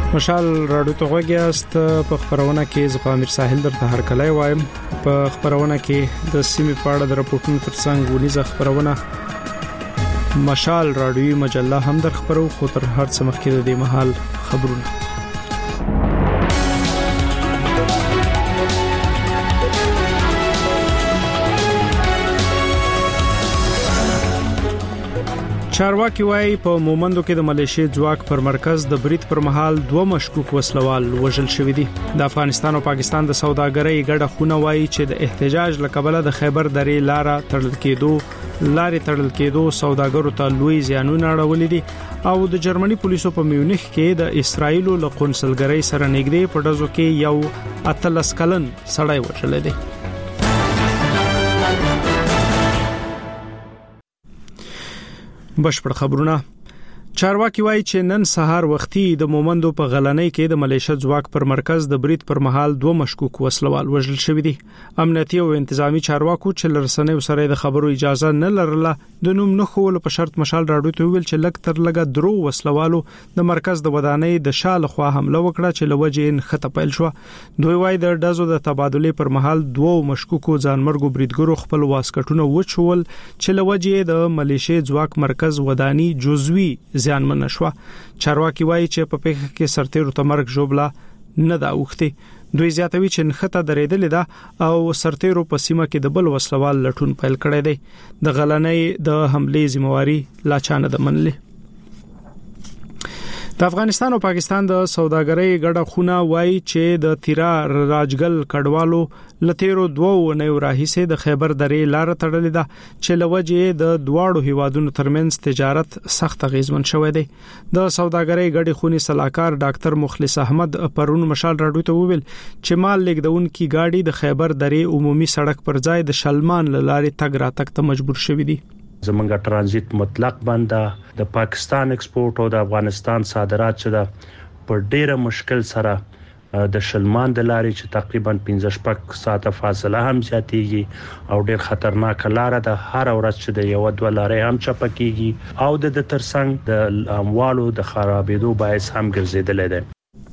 مشال راډیو ته غوږیاست. په خبرونه کې زه امیر ساحل درته هرکلی وایم. په خبرونه کې د سیمې په اړه د راپورټونو ترڅنګ ونیزه خبرونه مشال راډیوي مجله هم در خبرو، خو تر هر څه مخکې د دې مهال خبرونه. چارواکي وايي په مومندو کې د ملیشي ځواک پر مرکز د برید پر مهال 2 مشکوک وسلوال وژل شوې دي. د افغانستان او پاکستان د سوداګرۍ ګډه خونه وايي چې د احتجاج لکبله د خیبر درې لارې تړل کېدو سوداګرو ته لوی زیانونه اړولې دي او د جرمني پولیسو په میونخ کې د اسرایل له قونسلګرۍ سره نږدې په ډزو کې یو 18 کلن سړی وژل دی. بشپړ خبرونه. چارواکي وايي چې نن سهار وختي د مومندو په غلنۍ کې د ملیشیا ځواک پر مرکز د برید پر مهال 2 مشکوک وسلوال وژل شوې دي. امنیتي او انتظامی چارواکو چې لرسنۍ سره د خبرو اجازه نه لرله د نوم نه خول په شرط مشال راډیو ته ویل چې لک تر لګه درو وسلوالو د مرکز د ودانۍ د شاله خوا حمله وکړه چې لوجین خطه پیل شو. دوی وايي د ډزو د تبادله پر مهال 2 مشکوکو ځانمرګو بریدګرو خپل واسکټونه وچول چې لوجې د ملیشیا ځواک مرکز ودانۍ جزوي زیانمن شو. چارواکي وايي چې په پیښه کې سرتیرو تمرګ جوړلا نه دا وختي. دوی زیاتوي چې نخته درېدلې ده او سرتیرو په سیمه کې د بل وسلوال لټون پیل کړی دی. د غلنۍ د حمله ذمہواری لا چانه د منلې. د افغانستان او پاکستان د سوداګرۍ ګډه خونه وايي چې د تیرا راجګل کډوالو لتیرو 2 ونیو راهیسه د خیبر درې لار تړلې ده چې لوجې د دواړو هیوادونو ترمنځ تجارت سخت غیزمن شوې ده. د سوداګرۍ ګډه خونې صلاحکار ډاکټر مخلص احمد پرون مشال راډیو ته وویل چې مال لیکدونکو گاډي د خیبر درې عمومي سړک پر ځای د شلمان لارې تګ راتګ ته مجبور شوې دي. زمونږه ترانزیت مطلق بنده د پاکستان ایکسپورت او د افغانستان صادرات چې د په ډیره مشکل سره د شلمان د لارې چې تقریبا 15 ساعته فاصله هم زیاتېږي او ډیر خطرناک لار ده. هر ورځ چې د یو 2 لارې هم چپکیږي او د ترڅنګ د اموالو د خرابېدو باعث هم ګرځیدل دي.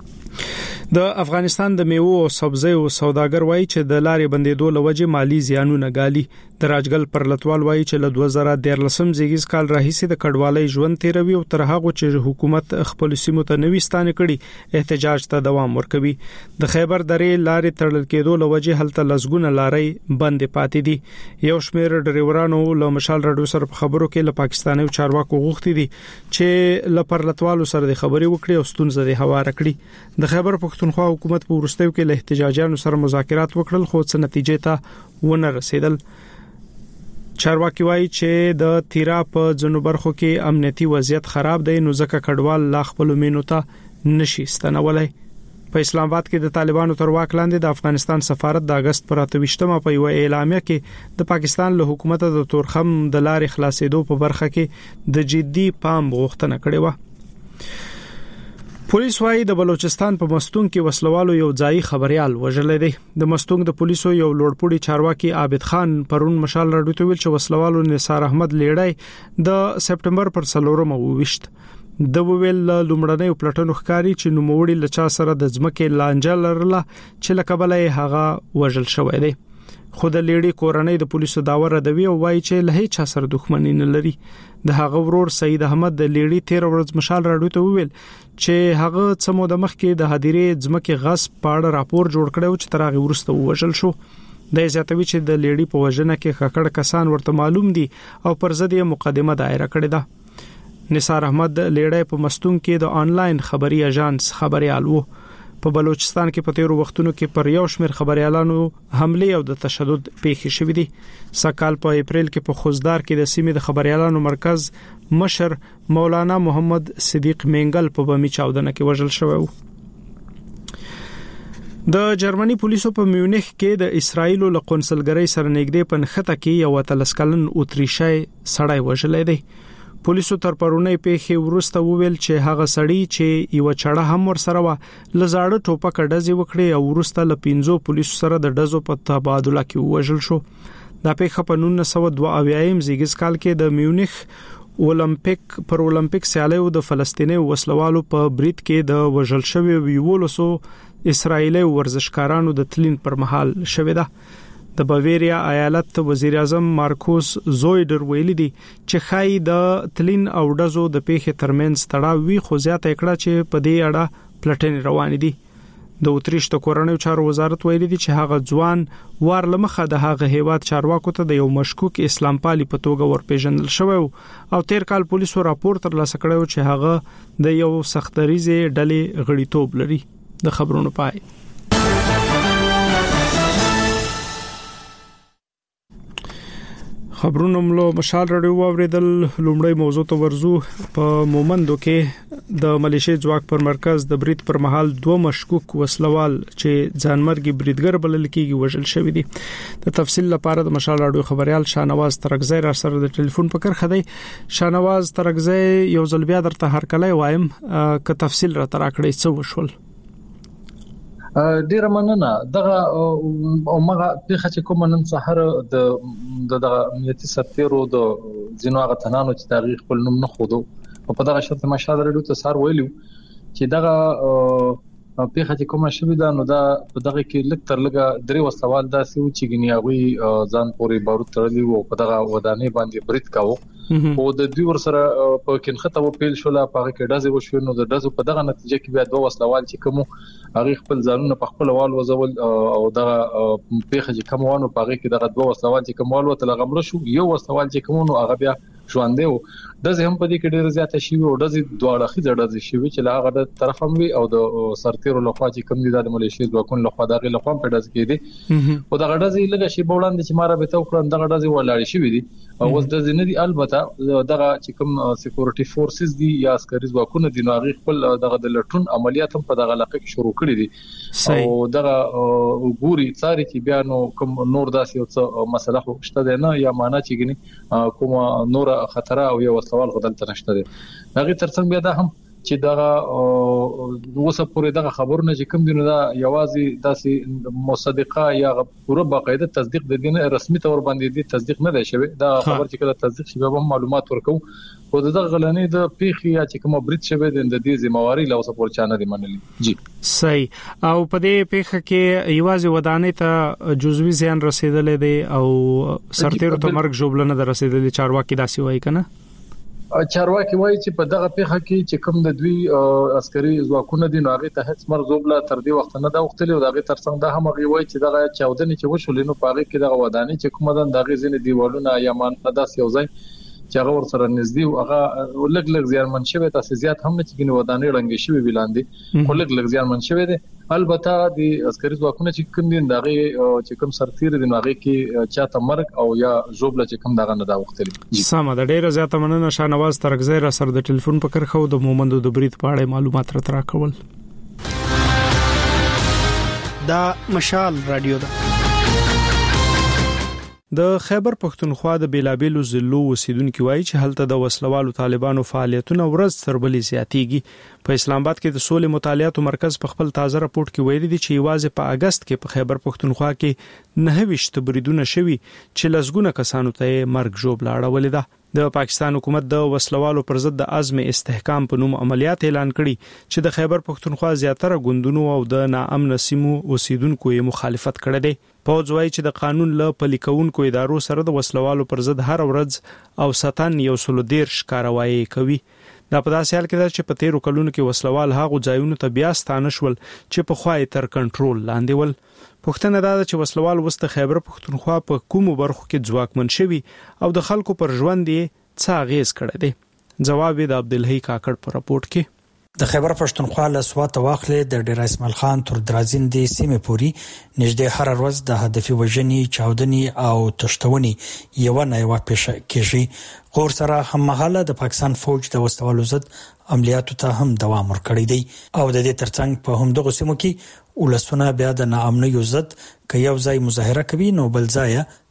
د افغانستان د میوه او سبزیو سوداګر وایي چې د لارې بندیدو لوجه مالی زیانونه ګالي. د راجګل پرلتوال وایي چې له 2013 زیږیز کال راهیسې د کډوالۍ ژوند تیروي او تر هغه چې حکومت خپل سیمو ته نوې ستانه کړي احتجاج ته دوام ورکوي. د خیبر درې لارې تړل کېدو لوجه هلته لسګونه لارې بند پاتې دي. یو شمېر ډریورانو له مشال راډیو سره په خبرو کې له پاکستاني چارواکو غوښتي دي چې له پرلتوالو سره د خبري وکړي او ستونزې د هواره کړي. د خیبر پختونخوا حکومت په ورستیو کې له احتجاجانو سره مذاکرات وکړل خو څه نتیجې ته ونه رسیدل. چارواکي وايي چې د تیرا په جنوب برخو کې امنیتي وضعیت خراب دی نو ځکه کډوال لا خپل مینو ته نشي ستنولای. په اسلام آباد کې د طالبانو تر واک لاندې د افغانستان سفارت د اگست پر 28مه په یو اعلامیه کې د پاکستان له حکومت د تورخم د لارې خلاصېدو په برخه کې د جدي پام غوښتنه کړې و. پولیس وايي د بلوچستان په مستونګ کې وسلوالو یو ځای خبريال وژل دي. د مستونګ د پولیسو یو لوړپوړي چارواکي عابد خان پرون مشال راډیو ته ویل چې وسلوالو نثار احمد لیړای د سپټمبر پر 4 وويشت. د ویل لومړنۍ پلټنو ښکاری چې نوموړي لچا سره د ځمکې لانجه لرله چې لکبلې هغه وژل شوی دی. خو د لیړي کورنۍ د پولیسو داور ردوي او وایي چې له هیڅ سره دښمنی نه لري. د هغه ورور سید احمد د لیړي 13 ورځ مشال راډیو ته ویل چې هغه څه مو د مخ کې د هدیرې ځمکې غصب پاړه راپور جوړ کړو چې ترغه ورسته وژل شو. د زیاتوي چې د لیړي په وژنه کې خکړ کسان ورته معلوم دي او پر ضد یې مقدمه دایره کړې ده. نثار احمد لیړی په مستون کې د آنلاین خبري اژانس خبريال وو. په بلوچستان کې په تیرو وختونو کې پر یو شمېر خبريالانو حمله او د تشدد پیښې شوې دي. سکهال په اپریل کې په خوزدار کې د سیمې د خبريالانو مرکز مشر مولانا محمد صدیق مینګل په بمی چاودنه کې وژل شوی و. د جرمني پولیسو په میونخ کې د اسرایل له قونسلګرۍ سره نږدې په نخته کې یو 13 کلن اتریشي سړی وژل دی. پولیسو تر پرونی پیښې ورسته وویل چې هغه سړی چې یو چړه هم ور سره و لزاړه ټوپک ډزې وکړي او ورسته ل 15 پولیسو سره د ډزو په تبادله کې وژل شو. دا پیښه په 1992 زیږیز کال کې د میونخ اولمپیک سیالیو د فلسطیني وسلوالو په برید کې د وژل شوی ویولسو اسرایلی ورزشکارانو د تلین پر مهال شوې ده. د باویریا ایالت وزیر اعظم مارکوس زویډر ویلي دی چې خای د تلین او ډزو د پیښې ترمنځ تړاو وی خو زیاته کړه چې په دې اړه پلټنې روان دي. د اتریش د کورنیو چارو وزارت ویلي دی چې هغه ځوان وارلمخه د هغه هیواد چارواکو ته د یو مشکوک اسلام پالي په توګه ورپېژندل شوی او تیر کال پولیسو راپور ترلاسه کړی چې هغه د یو سختریزي ډلې غړیتوب لري. د خبرونو پای. خبرونو ملو مشال رادیو اوریدل. لومړی موضوع ته ورزو. په مومندو کې د ملیشي ځواک پر مرکز د برید پر مهال دوه مشکوک وسلوال چې ځانمرګي بریدګر بلل کېږي وژل شوی دي. د تفصیل لپاره د مشال رادیو خبريال شانواز ترکزی را سره د ټلیفون په کرخه دی. شانواز ترکزی یو ځل بیا درته هرکلی وایم که تفصیل را تر کړی څه وشول. ډیر مننه. دغه اومغه په خچ کوم نن سحر د امنیتي سرتیرو د زینو غتنانو چې تاریخ خپل نوم نه خودو په دغه شرط مشال رادیو ته سار ویلو چې دغه په خچ کوم شوی دا نو دا په دغه کې لک تر لګه درې وسوال داسې و چې غنیاوي ځان پورې بارود ترلی وو په دغه ودانې باندې برید کاوه او د دوی ور سره په کینخته و پیل شو لا په کې ډزې وشو نو د ډزو په دغه نتیجه کې بیا دوه وسوال چې کوم هغه خپل ځانونه په خپل وال وزول او دغه پیخه چې کومونو په هغه کې دغه دوه وسوال چې کوموال وته لغمل شو یو وسوال چې کومونو هغه بیا ژوندې و د زهم په دې کې ډېر زیاته شي او د دواړه خې ډډه شي چې لا هغه طرف هم وي او د سرتیرو لخوا چې کوم دي د ملیشي ځواکونو لخوا دغه لخوا په ډز کې دي او دغه ډز لږه شي بولاند چې ماره به تو کړن دغه ډز ولاړ شي دي او اوس د زنه دي البته دغه چې کوم سکیورټي فورسز دي یا عسکري ځواکونه دي نو هغه خپل دغه د لټون عملیات هم په دغه علاقه کې شروع کړي دي او دغه ګوري څاري چې بیا نو کوم نور داسې یو څه مسله خو شته ده نه یا معنا چې ګني کوم نور خطر او یو سوال غدل نشته دي. هغه ترڅنګ بیا دا هم چې دغه وسه پورې دغه خبرونه چې کوم دینه دا یوازې داسې مصدقه یا پوره باقاعده تصدیق د دین رسمي تور باندې دي تصدیق نه دی شوی دا خبر چې کله تصدیق شوی به معلومات ورکو او دغه غلنې د پیخي یا چې کوم برید شوی د دې ذمہواری له وسه پورې چانه دی منلي. جی صحیح. او په دې پیخه کې یوازې ودانې ته جزوي زیان رسیدلې دی او سرتیرو ته مرګ جوړلنه در رسیدلې چارواکي داسې وایي کنه. چارواکي وایي چې په دغه پیخه کې چې کوم د دوی عسکري ځواکونه دي نو هغه ته هیڅ مرزوبله تر دې وخت نه دا وختلی او دغه ترڅنګ دا هم هغه وایي چې دغه چاودنې چې وشولې نو په هغه کې دغه ودانې چې کومه د دغه ځینې دیوالونه یا مانقداس یو ځای چې هغه ور سره نږدې او هغه لګ زیانمن شوی تاسو زیات هم نه چې ګنې ودانې رنګ شوی ویلاندې خو لګ زیانمن شوی دي. البته د عسکري ځواکونه چې کوم دي دغه چې کوم سرتیر دي هغه کې چاته مرګ او یا جوبله چې کوم دغه نه دا وختلی. سم د ډیره زیاته مننه شانواز ترکزی را سره د ټلیفون په کرخه او د مومندو د برید په اړه معلومات را کول. دا مشال رادیو ده. د خیبر پښتونخوا د بیلابیلو ضلعو اوسیدونکو وایي چې هلته د وسلوالو طالبانو فعالیتونه ورځ تر بلې زیاتېږي. په اسلام آباد کې د سولې مطالعاتو مرکز په خپل تازه راپورټ کې ویلي دي چې یوازې په اگست کې په خیبر پښتونخوا کې 29 بریدونه شوي چې لسګونه کسانو ته مرګ ژوبله اړولې ده. د پاکستان حکومت د وسلوالو پر ضد د عزم استحکام په نوم عملیات اعلان کړي چې د خیبر پښتونخوا زیاتره ګوندونو او د ناامن سیمو اوسیدونکو یې مخالفت کړی دی. پوځ وایي چې د قانون له پلي کوونکو ادارو سره د وسلوالو پر ضد هر ورځ او ساتن یو سلو دیر ښکاروایی کوي. دا په داسې حال کې ده چې په تیرو کلونو کې وسلوال هغو ځایونو ته بیا ستانه شول چې په خوای تر کنټرول لاندې ول. پښتنه دا چې وسلوال وسته خیبر پښتونخوا په کومو برخو کې ځواکمن شوي او د خلکو پر ژوند یې څه اغیز کړی دی. جواب د عبدالحی کاکړ په راپورټ کې. د خیبر پښتونخوا له سوات واخلې د ډیر اسماعیل خان تر درازین د سیمې پوري نږدې هر ورځ د هدفي وژنې چاودنې او تشتونې یو نه یو پیښه کیږي. غور سره هم مهاله د پاکستان فوج د وسلوالو ضد عملیاتو ته هم دوام ورکړی دی او د دې ترڅنګ په همدغه سیمو کې ولسونه بیا د ناامنۍ ضد که یو ځای مظاهره کوي نو بل ځای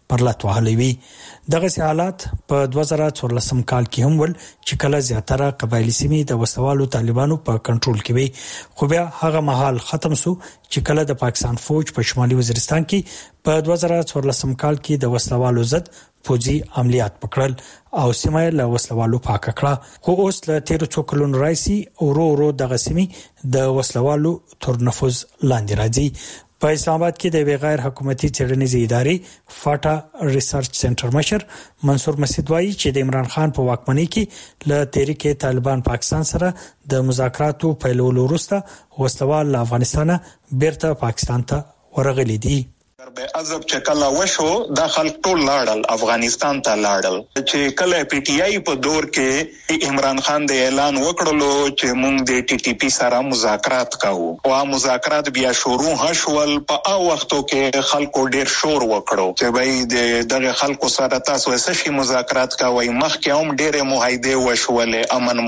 پرلط وهلې وي. دغه حالات په 2014 کال کې هم ول چې کله زیاتره قبایلی سیمې د وسوالو طالبانو په کنټرول کې وي، خو بیا هغه مهال ختم شو چې کله د پاکستان فوج په شمالي وزیرستان کې په 2014 کال کې د وسوالو ضد فوجي عملیات وکړل او سیمه له وسوالو پاک کړه. خو اوس له 13 کلونو راځي ورو دغه سیمه د وسوالو تر نفوذ لاندې راځي. په اسلام آباد کې د غیر حکومتي څېړنیزې ادارې فاټا ریسرچ سنټر مشر منصور مسعود وایي چې د عمران خان په واکمنۍ کې له تحریک طالبان پاکستان سره د مذاکراتو پیلولو وروسته وسلوال افغانستان بیرته پاکستان ته ورغلي دي. به عذاب چې کله وشو د خلک ټول لاړل افغانستان ته لاړل چې کله پی ټی آی په دور کې عمران خان د اعلان وکړلو چې موږ د ټي ټي پی سره مذاکرات کوو او مذاکرات بیا شروع هشول په هغه وختو کې خلکو ډیر شور وکړو چې وای دغه خلکو سره تاسو څه مذاکرات کوي. مخکې هم ډیره معاهده وشولې امن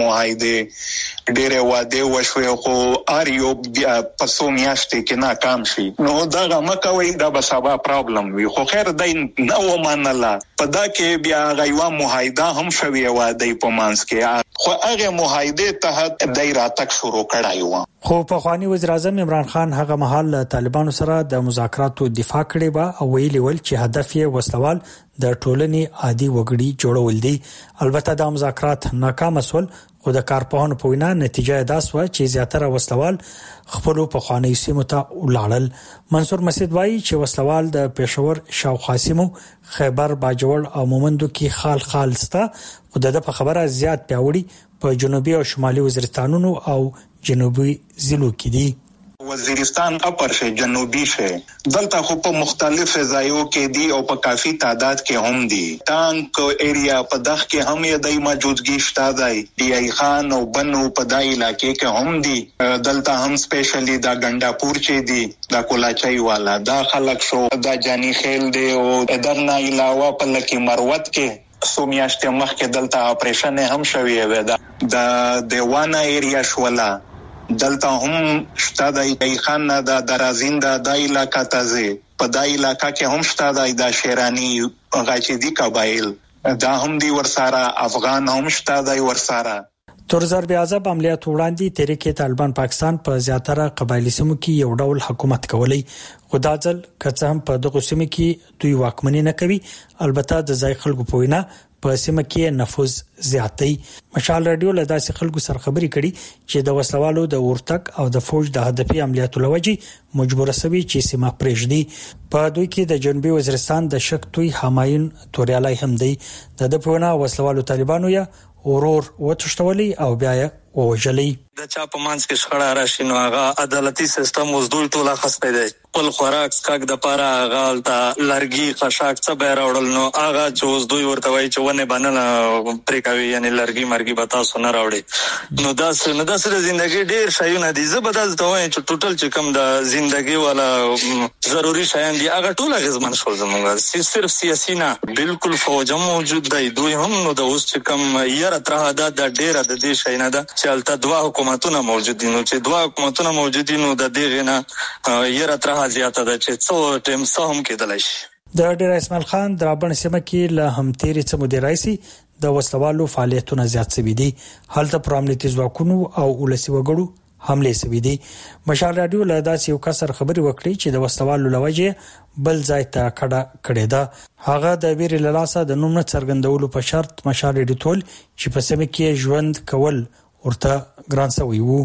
معاهده ډیره واده وشوي خو اریو په سو میاشتې کې ناکام شي نو دا مکوي دا سبا پرابلم وي. خو خیر دای نو منله په دا کې بیا غیوا معاهده هم شوی و د پمانس کې خو هغه معاهده ته دایره تک شروع کړای و. خو په خواني وزیر اعظم عمران خان هغه مهال طالبانو سره د مذاکراتو دفاع کړي با او ویلي ول چې هدف یې وسوال د ټولنې عادي وګړي جوړول دي. البته د مذاکرات ناکام شول خو د کارپوهانو په وینا نتیجه دا سوه چې زیاتره وسلوال خپل په خواني سیمو ته ولاړل. منصور مسعود وایي چې وسلوال د پېښور شاوخوا سیمو خیبر باجوړ او مومندو کې خال ستا خو د په خبره زیات پیاوړي په جنوبي او شمالي وزیرستانونو او جنوبي ضلعو کې دي. وزیرستان اپر شه جنوبي شه دلته خو په مختلف ځایو کې دي او په کافي تعداد کې هم دي. ټانک ایریا په دغه کې هم یې د موجودګي شته دی. ډي ای خان او بنو په دای علاقې کې هم دي. دلته هم سپیشلی دا ګنډاپور چې دي دا کولاچای والا دا خلک شو دا جانی خیل دی او درنه علاوه په لکی مروت کې سومیاشته مخ کې دلته اپریشن هم شوی و دا دیوانه ایریا شولا دلته هم شته د خان د درازین د علاقې تازه په د علاقې کې هم شته د شیرانی غاچدي قبایل دا هم دی ورسره افغان هم شته د ورسره. تر ضرب عذاب عملیات وړاندې تحریک طالبان پاکستان په زیاتره قبایلی سیمو کې یو ډول حکومت کولی خو دا ځل که هم په دغه سیمو کې دوی واکمني نه کوي. البته د ځای خلکو په وینا په سیمه کې نفوذ زیاتې. مشال رادیو له داسې خلکو سره خبرې کړي چې د وسلوالو د ورتک او د فوج د هدفي عملیاتو لوجې مجبور شوي چې سیمه پرېږدي. په دوی کې د جنوبي وزیرستان د شکتوی همایون توریالای هم دی. د پونا وسلوالو طالبانو یا اورور وتشتولي او بیا ووجلي. د چا په مانس کې شخړه راشي نو هغه عدالتي سیستم اوس دوی ټوله خسته دی. خپل خوراک سکاک د پاره غال ته لرګي خشاک څه به راوړل نو هغه چې اوس دوی ورته وایي چې ونه باندې پرې کوي یعنی لرګي مرګي به تاسو نه راوړي. نو دا سره ژوندۍ ډیر شایونه دي. زه به تاسو وایي چې ټوټل چې کوم د ژوندۍ والا ضروري شایان دي هغه ټول غزمن شول زموږ صرف سیاسي نه بالکل فوج موجود دی. دوی هم نو د اوس چې کوم یره تر د ډیره د دې شاینه ده چې الته دوه حکومتونه موجود دي. نو چې دوه حکومتونه موجود دي نو د دې نه یره تر زیاته ده چې څو ټیم سهم کېدلی شي. د ډیر اسماعیل خان درابن سیمه کې له همتيري څه مدیرایسي د وسلوالو فعالیتونه زیات شوي دي. هلته پر امنیتي ځواکونو او ولسي وګړو حمله شوي دي. مشال رادیو له داسې یو کسر خبري وکړي چې د وسلوالو لوجه بل ځای ته کړه ده. هغه د ویري لاسه د نوم نه څرګندولو په شرط مشال ډیټول چې په سیمه کې ژوند کول ورته ګران شوی وو.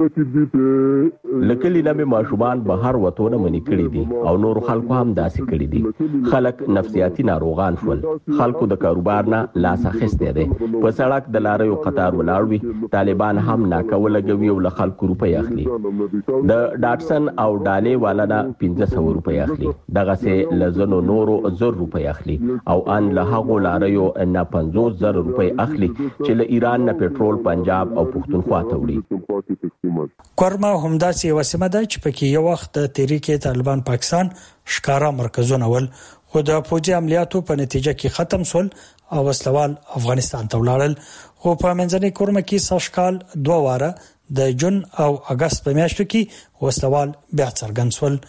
لکلی لمه ماشومان بهر وتونه منی کړی دي او نور خلکو هم داسې کړی دي. خلک نفسیاتی ناروغان شول. خلکو د کاروبار نه لاس اخیسته دي. په سړک د لارې قطار ولاړوي. طالبان هم ناکول لګوي او له خلکو روپۍ اخلي. د ډاټسن او ډالې والا نه 1500 روپۍ اخلي. دغه سه لزنو نورو 1000 روپۍ اخلي او ان له هغه لارې نه 50000 روپۍ اخلي چې له ایران نه پېټرول پنجاب او پښتونخوا ته وړي. کورما همداسې وسیمه ده چې پکې یو وخت د تحریک طالبان پاکستان ښکارا مرکزونه ول خو د فوجي عملیاتو په نتیجه کې ختم شول او وسلوال افغانستان ته ولاړل. خو په منځنۍ کورما کې ساشکال 2 واره د جون او اگست په میاشتو کې وسلوال بیا څرګند شول.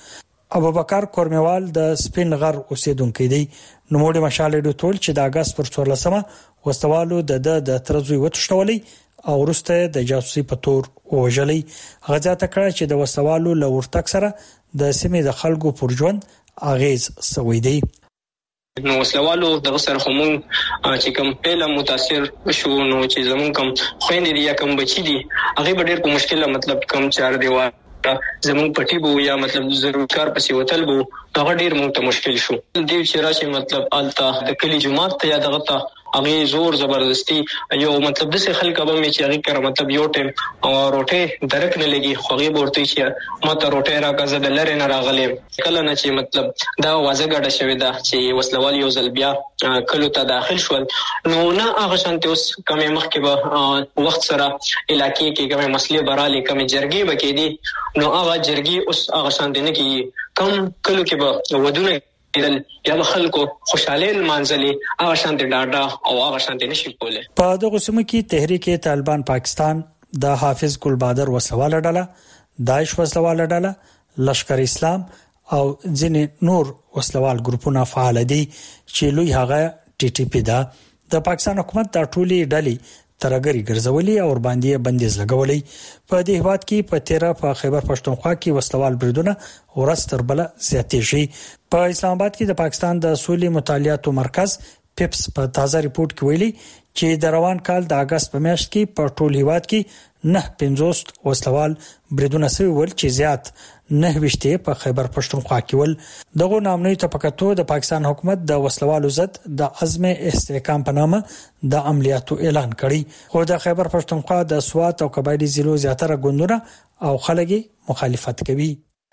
ابوبکر کورمیوال د سپین غر اوسیدونکو دی. نو موږ مشال ډوټول چې د اگست پر 14مه وسوالو د ترزوی وټشتولې او ورسته د جاسوسي په تور وژلې. غزا تکړه چې د وسوالو لورتک سره د سیمې د خلکو پر ژوند اغیز سوي دی. نو وسلوالو د غسر همون چې کوم پیله متاثر شو نو چې زمون کوم خويندې دي یا کوم بچي دي هغه به ډېر په مشکله مطلب کوم چار دیوار زمون پټي بو یا مطلب ضرورتکار پسې وتل بو هغه ډېر مونږ ته مشکل شو. دې چې راشي مطلب الته د کلی جماعت ته یا دغه ته هغه زور زبردستی یو مطلب د څه خلک به مې چې هغه کړه مطلب یو ټیم او روټه درک نه لګي خو هغه ورته چې ماته روټه راکزه د لری نه راغلې کله نه چې مطلب دا وازه ګډه شوې ده چې وسلوال یو ځل بیا کلو ته داخل شول نو نه هغه شانته اوس کومه مخکې به وخت سره علاقې کې کومه مسلې برالې کومه جرګې بکې دي نو هغه جرګې اوس هغه شانته نه کې کم کلو کې به ودونه یا خلکو خوشاله منځلي هغه شانته ډاډا او هغه شانته نشي کوله. په دغه سیمه کې تحریک طالبان پاکستان د حافظ ګل بادر وسواله ډله داعش وسواله ډله لشکر اسلام او ځینې نور وسلوال ګروپونه فعال دي چې لوی هغه ټي ټي پی ده. د پاکستان حکومت د ټولي ډلې ترګری ګرځولي او باندې بندیز لګولي. په دې هواد کې په 13 په خیبر پښتونخوا کې وسلوال بریدونه ورستر بل زیاتې شي. په اسلام آباد کې د پاکستان د سولې مطالعاتو مرکز پیپس په تازه ریپورت کې ویلي چې د روان کال د اگست په میاشت کې په ټول هیواد کې 950 وسلوال بریدونه شوي ول چې زیات 9 په خیبر پښتونخوا کې ول. دغه نامنوي تفکتو د پاکستان حکومت د وسلوالو ضد د عزم استحکام په نامه د عملیاتو اعلان کړی خو د خیبر پښتونخوا د سوات او قبایلی ضلعو زیاتره ګوندونه او خلک مخالفت کوي.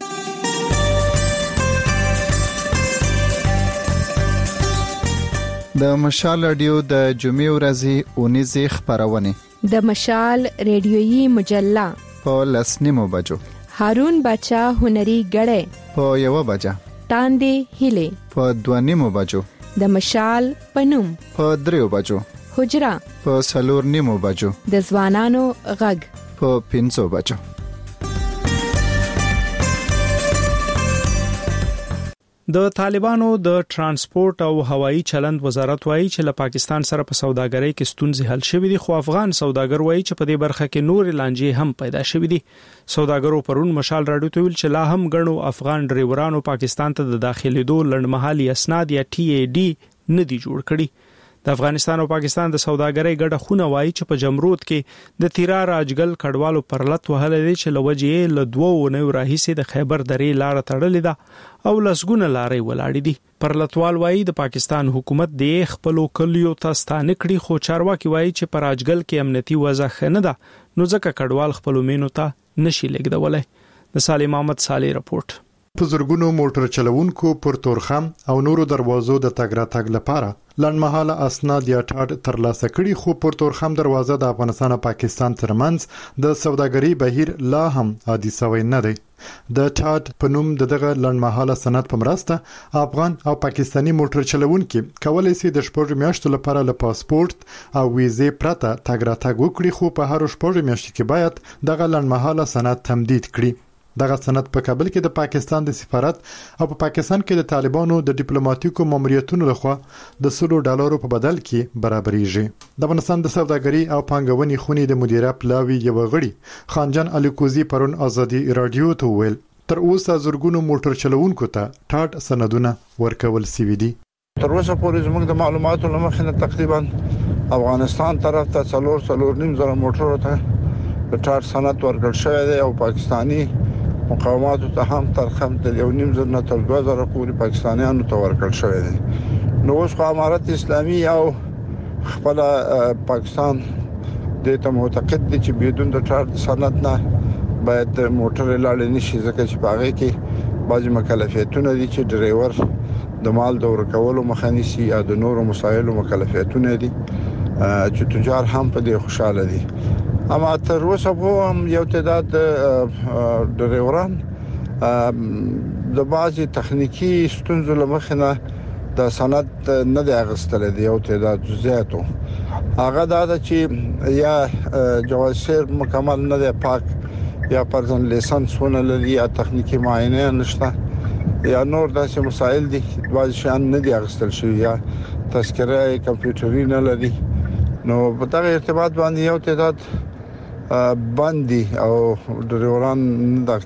د مشال رادیو د جمعې ورځې اونیزه خبرونه د مشال ریډیويي مجله په 10:09 بجو هارون بچا هنري غړې په 1 بجه تاندې هله په 2:09 بجو د مشال پنوم په 3 بجو حجرا په 4:09 بجو د ځوانانو غږ په 5 بجو. د طالبانو د ترانسپورت او هوایی چلند وزارت وایي چې له پاکستان سره په سوداګرۍ کې ستونزې حل شوې دي خو افغان سوداګر وایي چې په دې برخه کې نور لانجې هم پیدا شوې دي. سوداګرو پرون مشال راډیو ته ویل چې لا هم غنو افغان ډرایورانو پاکستان ته د داخليدو لړمحالي اسناد یا TAD نه دي جوړ کړي. د افغانستان او پاکستان د سوداګرۍ ګډه خونه وایي چې په جمرود کې د تیرا راجګل کډوالو پرلط وهلې دي چې لوجې له 2 نه راهیسه د خیبر درې لار تړلې ده او لسګونه لارې ولاړې دي. پرلطوال وایي د پاکستان حکومت د خپل کلیو ته ستانه کړي خو چارواکي وایي چې پر راجګل کې امنیتي وضع خنه ده نو ځکه کډوال خپل مینو ته نشي لګدولای. د سالم محمد صالح رپورت. په زرګونو موټر چلوونکو پر تورخم او نورو دروازو د تګ راتګ لپاره لنډمهاله اسناد یا ټاډ ترلاسه کړي خو پر تورخم دروازه د افغانستان او پاکستان ترمنځ د سوداګرۍ بهیر لا هم عادي سوی نه دی. د ټاډ په نوم دغه لنډمهاله سند په مرسته افغان او پاکستانی موټر چلوونکي کولای شي د 4 میاشتو لپاره له پاسپورت او ویزې پرته تګ راتګ وکړي خو په هر 4 میاشتو کې باید دغه لنډمهاله سند تمدید کړي. دغه سند په کابل کې د پاکستان د سفارت او په پاکستان کې د طالبانو د ډیپلوماټیکو ماموریتونو لخوا د $100 په بدل کې برابرېږي. د افغانستان د سوداګرۍ او پانګونې خونې د مدیره پلاوی یو غړي خانجان الیکوزی پرون ازادي رادیو ته ویل تر اوسه زرګونو موټر چلوونکو ته ټاډ سندونه ورکول شوي دي. تر اوسه پورې زموږ د معلوماتو لمخې تقریبا افغانستان طرف ته 4.5 موټرو ته د ټاډ سند ورکړل شوی دی او پاکستانی مقاوماتو ته هم ترخم د 1.5 نه تر 2000 پورې پاکستانیانو ته ورکړل شوی دی. نو اوس امارت اسلامي او خپل پاکستان د ته معتقد دي چې بدون د ټاډ سند نه باید موټر لاړ نشي ځکه چې په هغه کې بعضی مکلفیتونه دي چې ډرایور د مال د ورکولو مخنیسي یا د نورو مسایلو مکلفیتونه دي چې تجار هم په دې خوشاله دي. اما تر اوسه هم یو تعداد ډرایوران د بعضی تخنیکی ستونزو لمخې نه د سند نه دی اغستل دی یو تعداد زیاتو هغه دا چې یا جواز سیر مکمل نه دی پاک یا پرځن لیسانس ونه لري یا تخنیکی معاینه نشته یا نور داسې مسایل دي بعض شان نه دي اغستل شوی یا تذکره کمپیوټري نه لري نو په دغه ارتباط باندې یو تعداد باندې او ډریوران د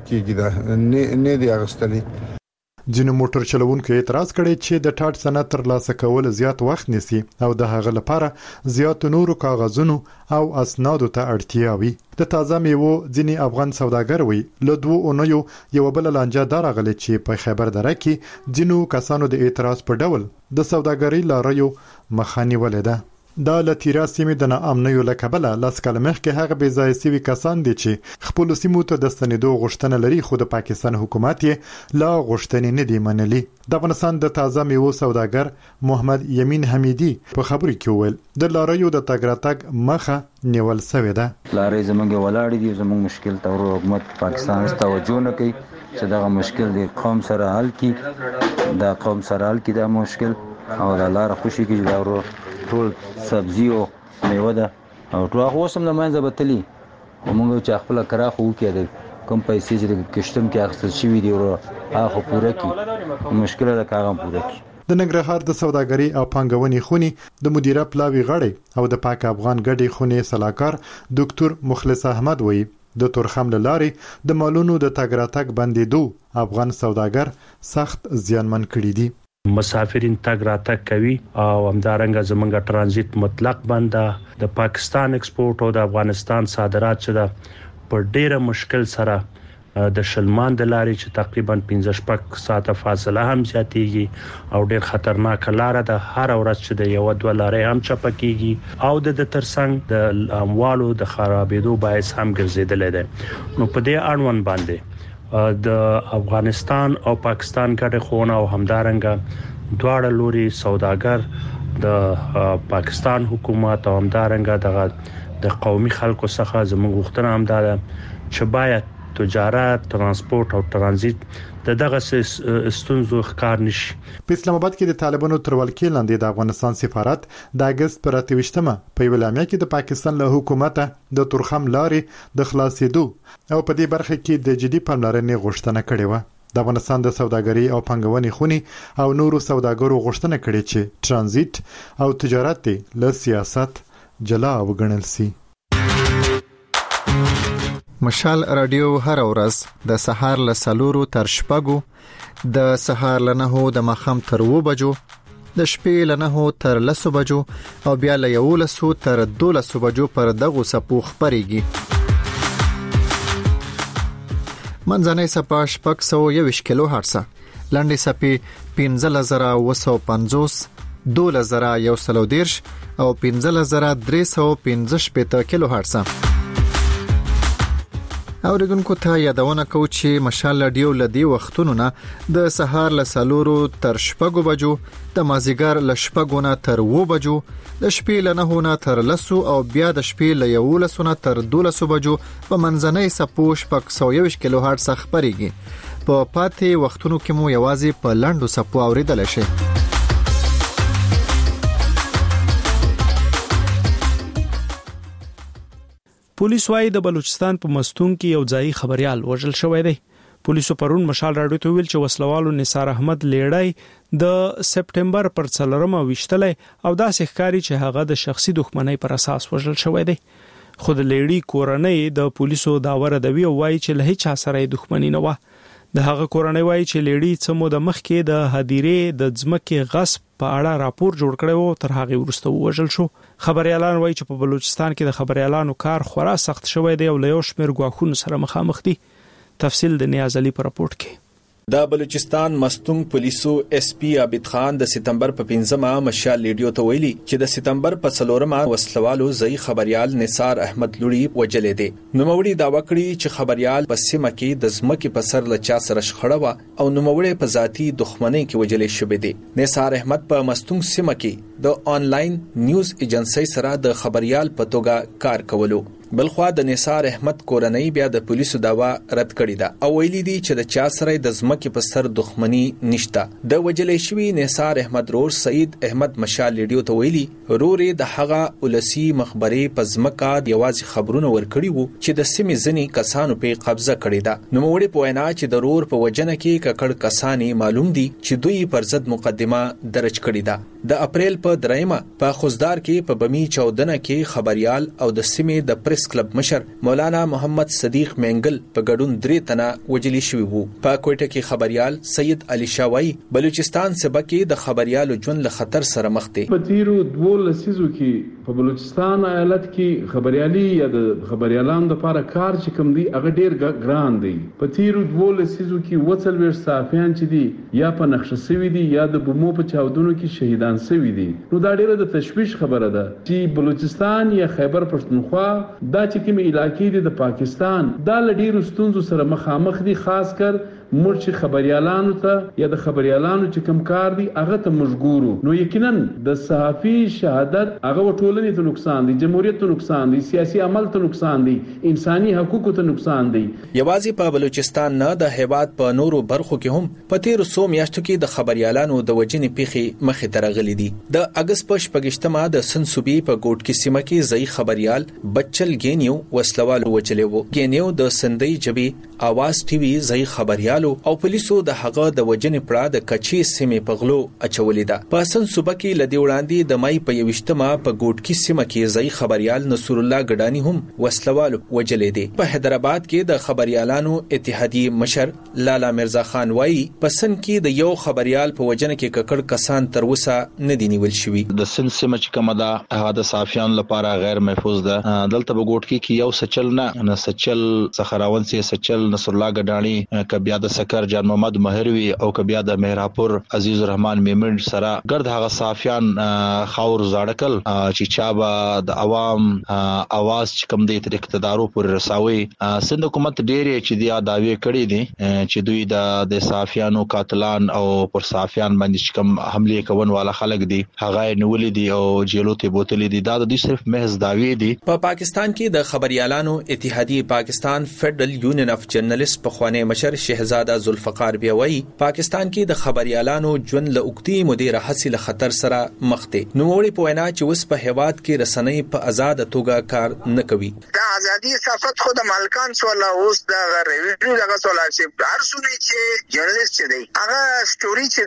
کیږي نه دي اغستلي. ځینو موټر چلوونکو اعتراض کړی چې د ټاټ سند ترلاسه کول زیات وخت نیسي او د هغه لپاره زیات نورو کاغذونو او اسنادو ته اړتیا وي. د تازه میوو ځینی افغان سوداګر وي له 2 اونیو یو بل لانجه درغله چې په خبر دره کې ځینو کسانو د اعتراض په ډول د سوداګرۍ لاریو مخاني ولیده. دا لتیرا سیمه د ناامنیو لکبله لاس کلمخ کې هغه بې ځای سوي کسان دي چې خپل سیمو ته د ستنېدو غوښتنه لري خو د پاکستان حکومت یې لا غوښتنې نه دی منلي. د افغانستان د تازه میوو سوداګر محمد یمین حمیدی په خبرو کې وویل د لاریو د تګ راتګ مخه نیول شوې ده. لارې زمونږ ولاړې دي زمونږ مشکل ته حکومت پاکستان توجه نه کوي چې دا مشکل د قوم سره حل کړي دا قوم سره حل کړي دا مشکل او د لار خوشي کې دا ټول سبزی او میوه ده او ټول هغه سم نه مانځه بتلی موږ چې خپل کراخو وکړو کوم پیسې چې کشتم کې اخیستل شوی دی او هغه پوره کی مشکل ده کاغه پوره کی. د ننګرهار د سوداګرۍ او پانګونې خونی د مدیره پلاوی غړی او د پاک افغان ګډي خونی صلاحکار ډاکټر مخلص احمد وایي د تورخم لاري د مالونو د تګ راتګ بندیدو افغان سوداګر سخت زیانمن کړي دي. مسافرین تګ راتګ کوي او همدارنګه زمونږ ترانزیت مطلق بنده د پاکستان ایکسپورت او د افغانستان صادرات چې د په ډیره مشکل سره د شلمان د لارې چې تقریبا 15 ساعته فاصله هم زیاتېږي او ډیر خطرناک لار ده هر ورځ چې د یو دوه لارې هم چپکیږي او د ترڅنګ د اموالو د خرابېدو باعث هم ګرځیدل دي. نو په دې اړوند باندې د افغانستان او پاکستان ګډه خونه او همدارنګه دواړه لوري سوداګر د پاکستان حکومت او همدارنګه د قومي خلکو څخه زموږ غوښتنه هم ده چې باید تجارت ترانسپورت او ترانزیت دغه ستونزو ښکار نشي. په اسلام آباد کې د طالبانو تر ولکې لاندې د افغانستان سفارت د اگست پر 28مه په ویلامیا کې د پاکستان له حکومت د تورخم لارې د خلاصېدو او په دې برخه کې د جدي پاملرنې غوښتنه کړې و. د افغانستان د سوداګرۍ او پانګونې خونی او نورو سوداګرو غوښتنه کړې چې ترانزیت او تجارت له سیاست جلا وګڼل شي. مشال رادیو هر ورځ د سهار له 4 تر 6 د سهار له 9 د مخام تر 2 بجو د شپې له 9 تر 10 بجو او بیا له 11 تر 12 بجو پر دغه سپو خبريږي. منځنۍ سپا 621 کیلو هرتز لاندې سپي 15950 2110 او 15315 کیلو هرتز. اوریدونکو ته یادونه کوم چې مشال رادیو لدی وختونو نه د سهار له 4 تر 6 بجو د مازیګر له 6 نه تر 2 بجو د شپې له 9 نه تر 10 او بیا د شپې له 11 نه تر 12 بجو په منځنۍ سپو 621 کیلو هرتز خبريږي. په پاتې وختونو کې مو یوازې په لاندو سپو اوریدل شي. پولیس وايي د بلوچستان په مستون کې یو ځای خبريال وژل شوی دی. پولیسو پرون مشال راډیو ته ویل چې وسلوالو نثار احمد لیړای د سپټمبر پر 4مه وشتلې او داسې ښکاری چې هغه د شخصي دښمنۍ پر اساس وژل شوی دی. خود لیړی کورنۍ د پولیسو داوره دوی وایي چې له هیڅ سره دښمنی نه و. د هغه کورنۍ وایي چې لیړی څمو د مخ کې د هدیرې د ځمکې غصب په اړه راپور جوړ کړو تر هغه وروسته وژل شو. خبريالان وایي چې په بلوچستان کې د خبريالانو کار خورا سخت شوی دی او له یو شمېر ګواښونو سره مخامخ دي. تفصیل د نیاز علي په راپورټ کې. د بلوچستان مستونګ پولیسو اس پی عابد خان د سپتمبر په 5مه مشال لیډیو ته ویلي چې د سپتمبر په 4مه وسلوالو ځای خبريال نثار احمد لوري وجلې دي. نوموړي داوا کړی چې خبريال په سیمه کې د ځمکې په سر له چا سره شخړه و او نوموړي په ذاتی دښمنۍ کې وجلې شوې دي. نثار احمد په مستونګ سیمه کې د آنلاین نیوز ایجنسی سره د خبريال په توګه کار کولو بلخوا د نثار احمد کورنۍ بیا د پولیسو داوا رد کړې ده او ویلي دي چې د چا سره د ځمکې په سر دښمنی نشته. د وجلې شوی نثار احمد رور سید احمد مشال لیډیو ته ویلي رورې د هغه ولسی مخبرې په ځمکه د یوازې خبرونه ورکړي وو چې د سیمې ځنی کسانو په قبضه کړې ده. نو موږ په وینا چې د رور په وجنه کې ککړ کسانی معلوم دي چې دوی پر ضد مقدمه درج کړې ده. د اپریل په 3 په خوزدار کې په بمی 14 کې خبريال او د سیمې د پریس کلب مشر مولانا محمد صدیق مینګل په ګډون 3 تنه وجلی شوی وو. په کوټه کې خبريال سید علي شاوی بلوچستان صوبه کې د خبريالو ژوند له خطر سره مخ دي. په تیرو 2 لسیزو کې په بلوچستان ایالت کې خبريالي یا د خبريالانو لپاره کار چې کوم دی هغه ډیر ګران دی. په تیرو 2 لسیزو کې وڅلوي صحافیان چې دي یا په نقشه سوي دي یا د بومو په چاودنو کې شهیدان سوي دي. نو دا ډیره د تشویش خبره ده چې بلوچستان یا خیبر پښتونخوا دا چې کوم علاقې دي د پاکستان دا لډیرو ستونزو سره مخامخ دي، خاص کر مرچ خبريالانو ته یا د خبريالانو چې کوم کار دي هغه ته مشغورو. نو یقینا د صحافي شهادت هغه ټولنې ته نقصان دي، جمهوریت ته نقصان دي، سیاسي عمل ته نقصان دي، انساني حقوقو ته نقصان دي. یوازې په بلوچستان نه د هیواد په نورو برخو کې هم په تیر 100 میاشتو کې د خبريالانو د وجنې پیخي مخې ته راغلي دي. د اگست په 8مه د سنسوبي په ګوټ کې سیمه کې ځای خبريال بچل ګینیو وسلوال وچلې وو. ګینیو د سندۍ جبي आवाज ټي وي ځای خبريال او پولیسو د هغه د وجنې پړه د کچي سیمې په غلو اچولې ده. په سنسوبه کې لدی وړاندې د مای په 21مه په ګوټ کې سیمه کې ځای خبريال نصر الله ګډانی هم وسلوال وجلې دي. په حیدرآباد کې د خبريالانو اتحادیه مشر لالا مرزا خان وایي په سن کې د یو خبريال په وجنه کې ککړ کسان تر اوسه نه دي نیول شوی. د سن سیمه چې کومه ده هغه د صحافیانو لپاره غیر محفوظ ده. دلته په ګوټ کې یو سچل نه سچل صخراون سي سچل نصر الله ګډانی کبیا د سکر جان محمد مهروي او کبیا د مهراپور عزیز الرحمن میمن سره ګرد هغه صحافیان خاور زاړکل چې چابا د عوام आवाज چې کوم د اقتدارو پر رساوي. سند حکومت ډېر چې دی داوی کړی دي چې دوی د صحافیانو قاتلان او پر صحافیان باندې کوم حمله کوون والا خلک دي هغه نیولې دي او جیلو ته بوتلې دي. دا د دوی صرف محض داوی دي. په پاکستان کې د خبريالانو اتحادیه پاکستان فیډرل یونین اف جرنالست په خوانه مشر شهزاده ذوالفقار بیاوی پاکستان کې د خبريالانو ژوند له اوږدې مودې راهسي له خطر سره مخ دي. نو وړي په وینا چې اوس په هیواد کې رسنۍ په آزاد توګه کار نه کوي. دا ازادي صفت خو د مالکان سواله اوس د ریویو دغه سواله چې هر څونه چې جرنالست چې دی هغه سټوري چې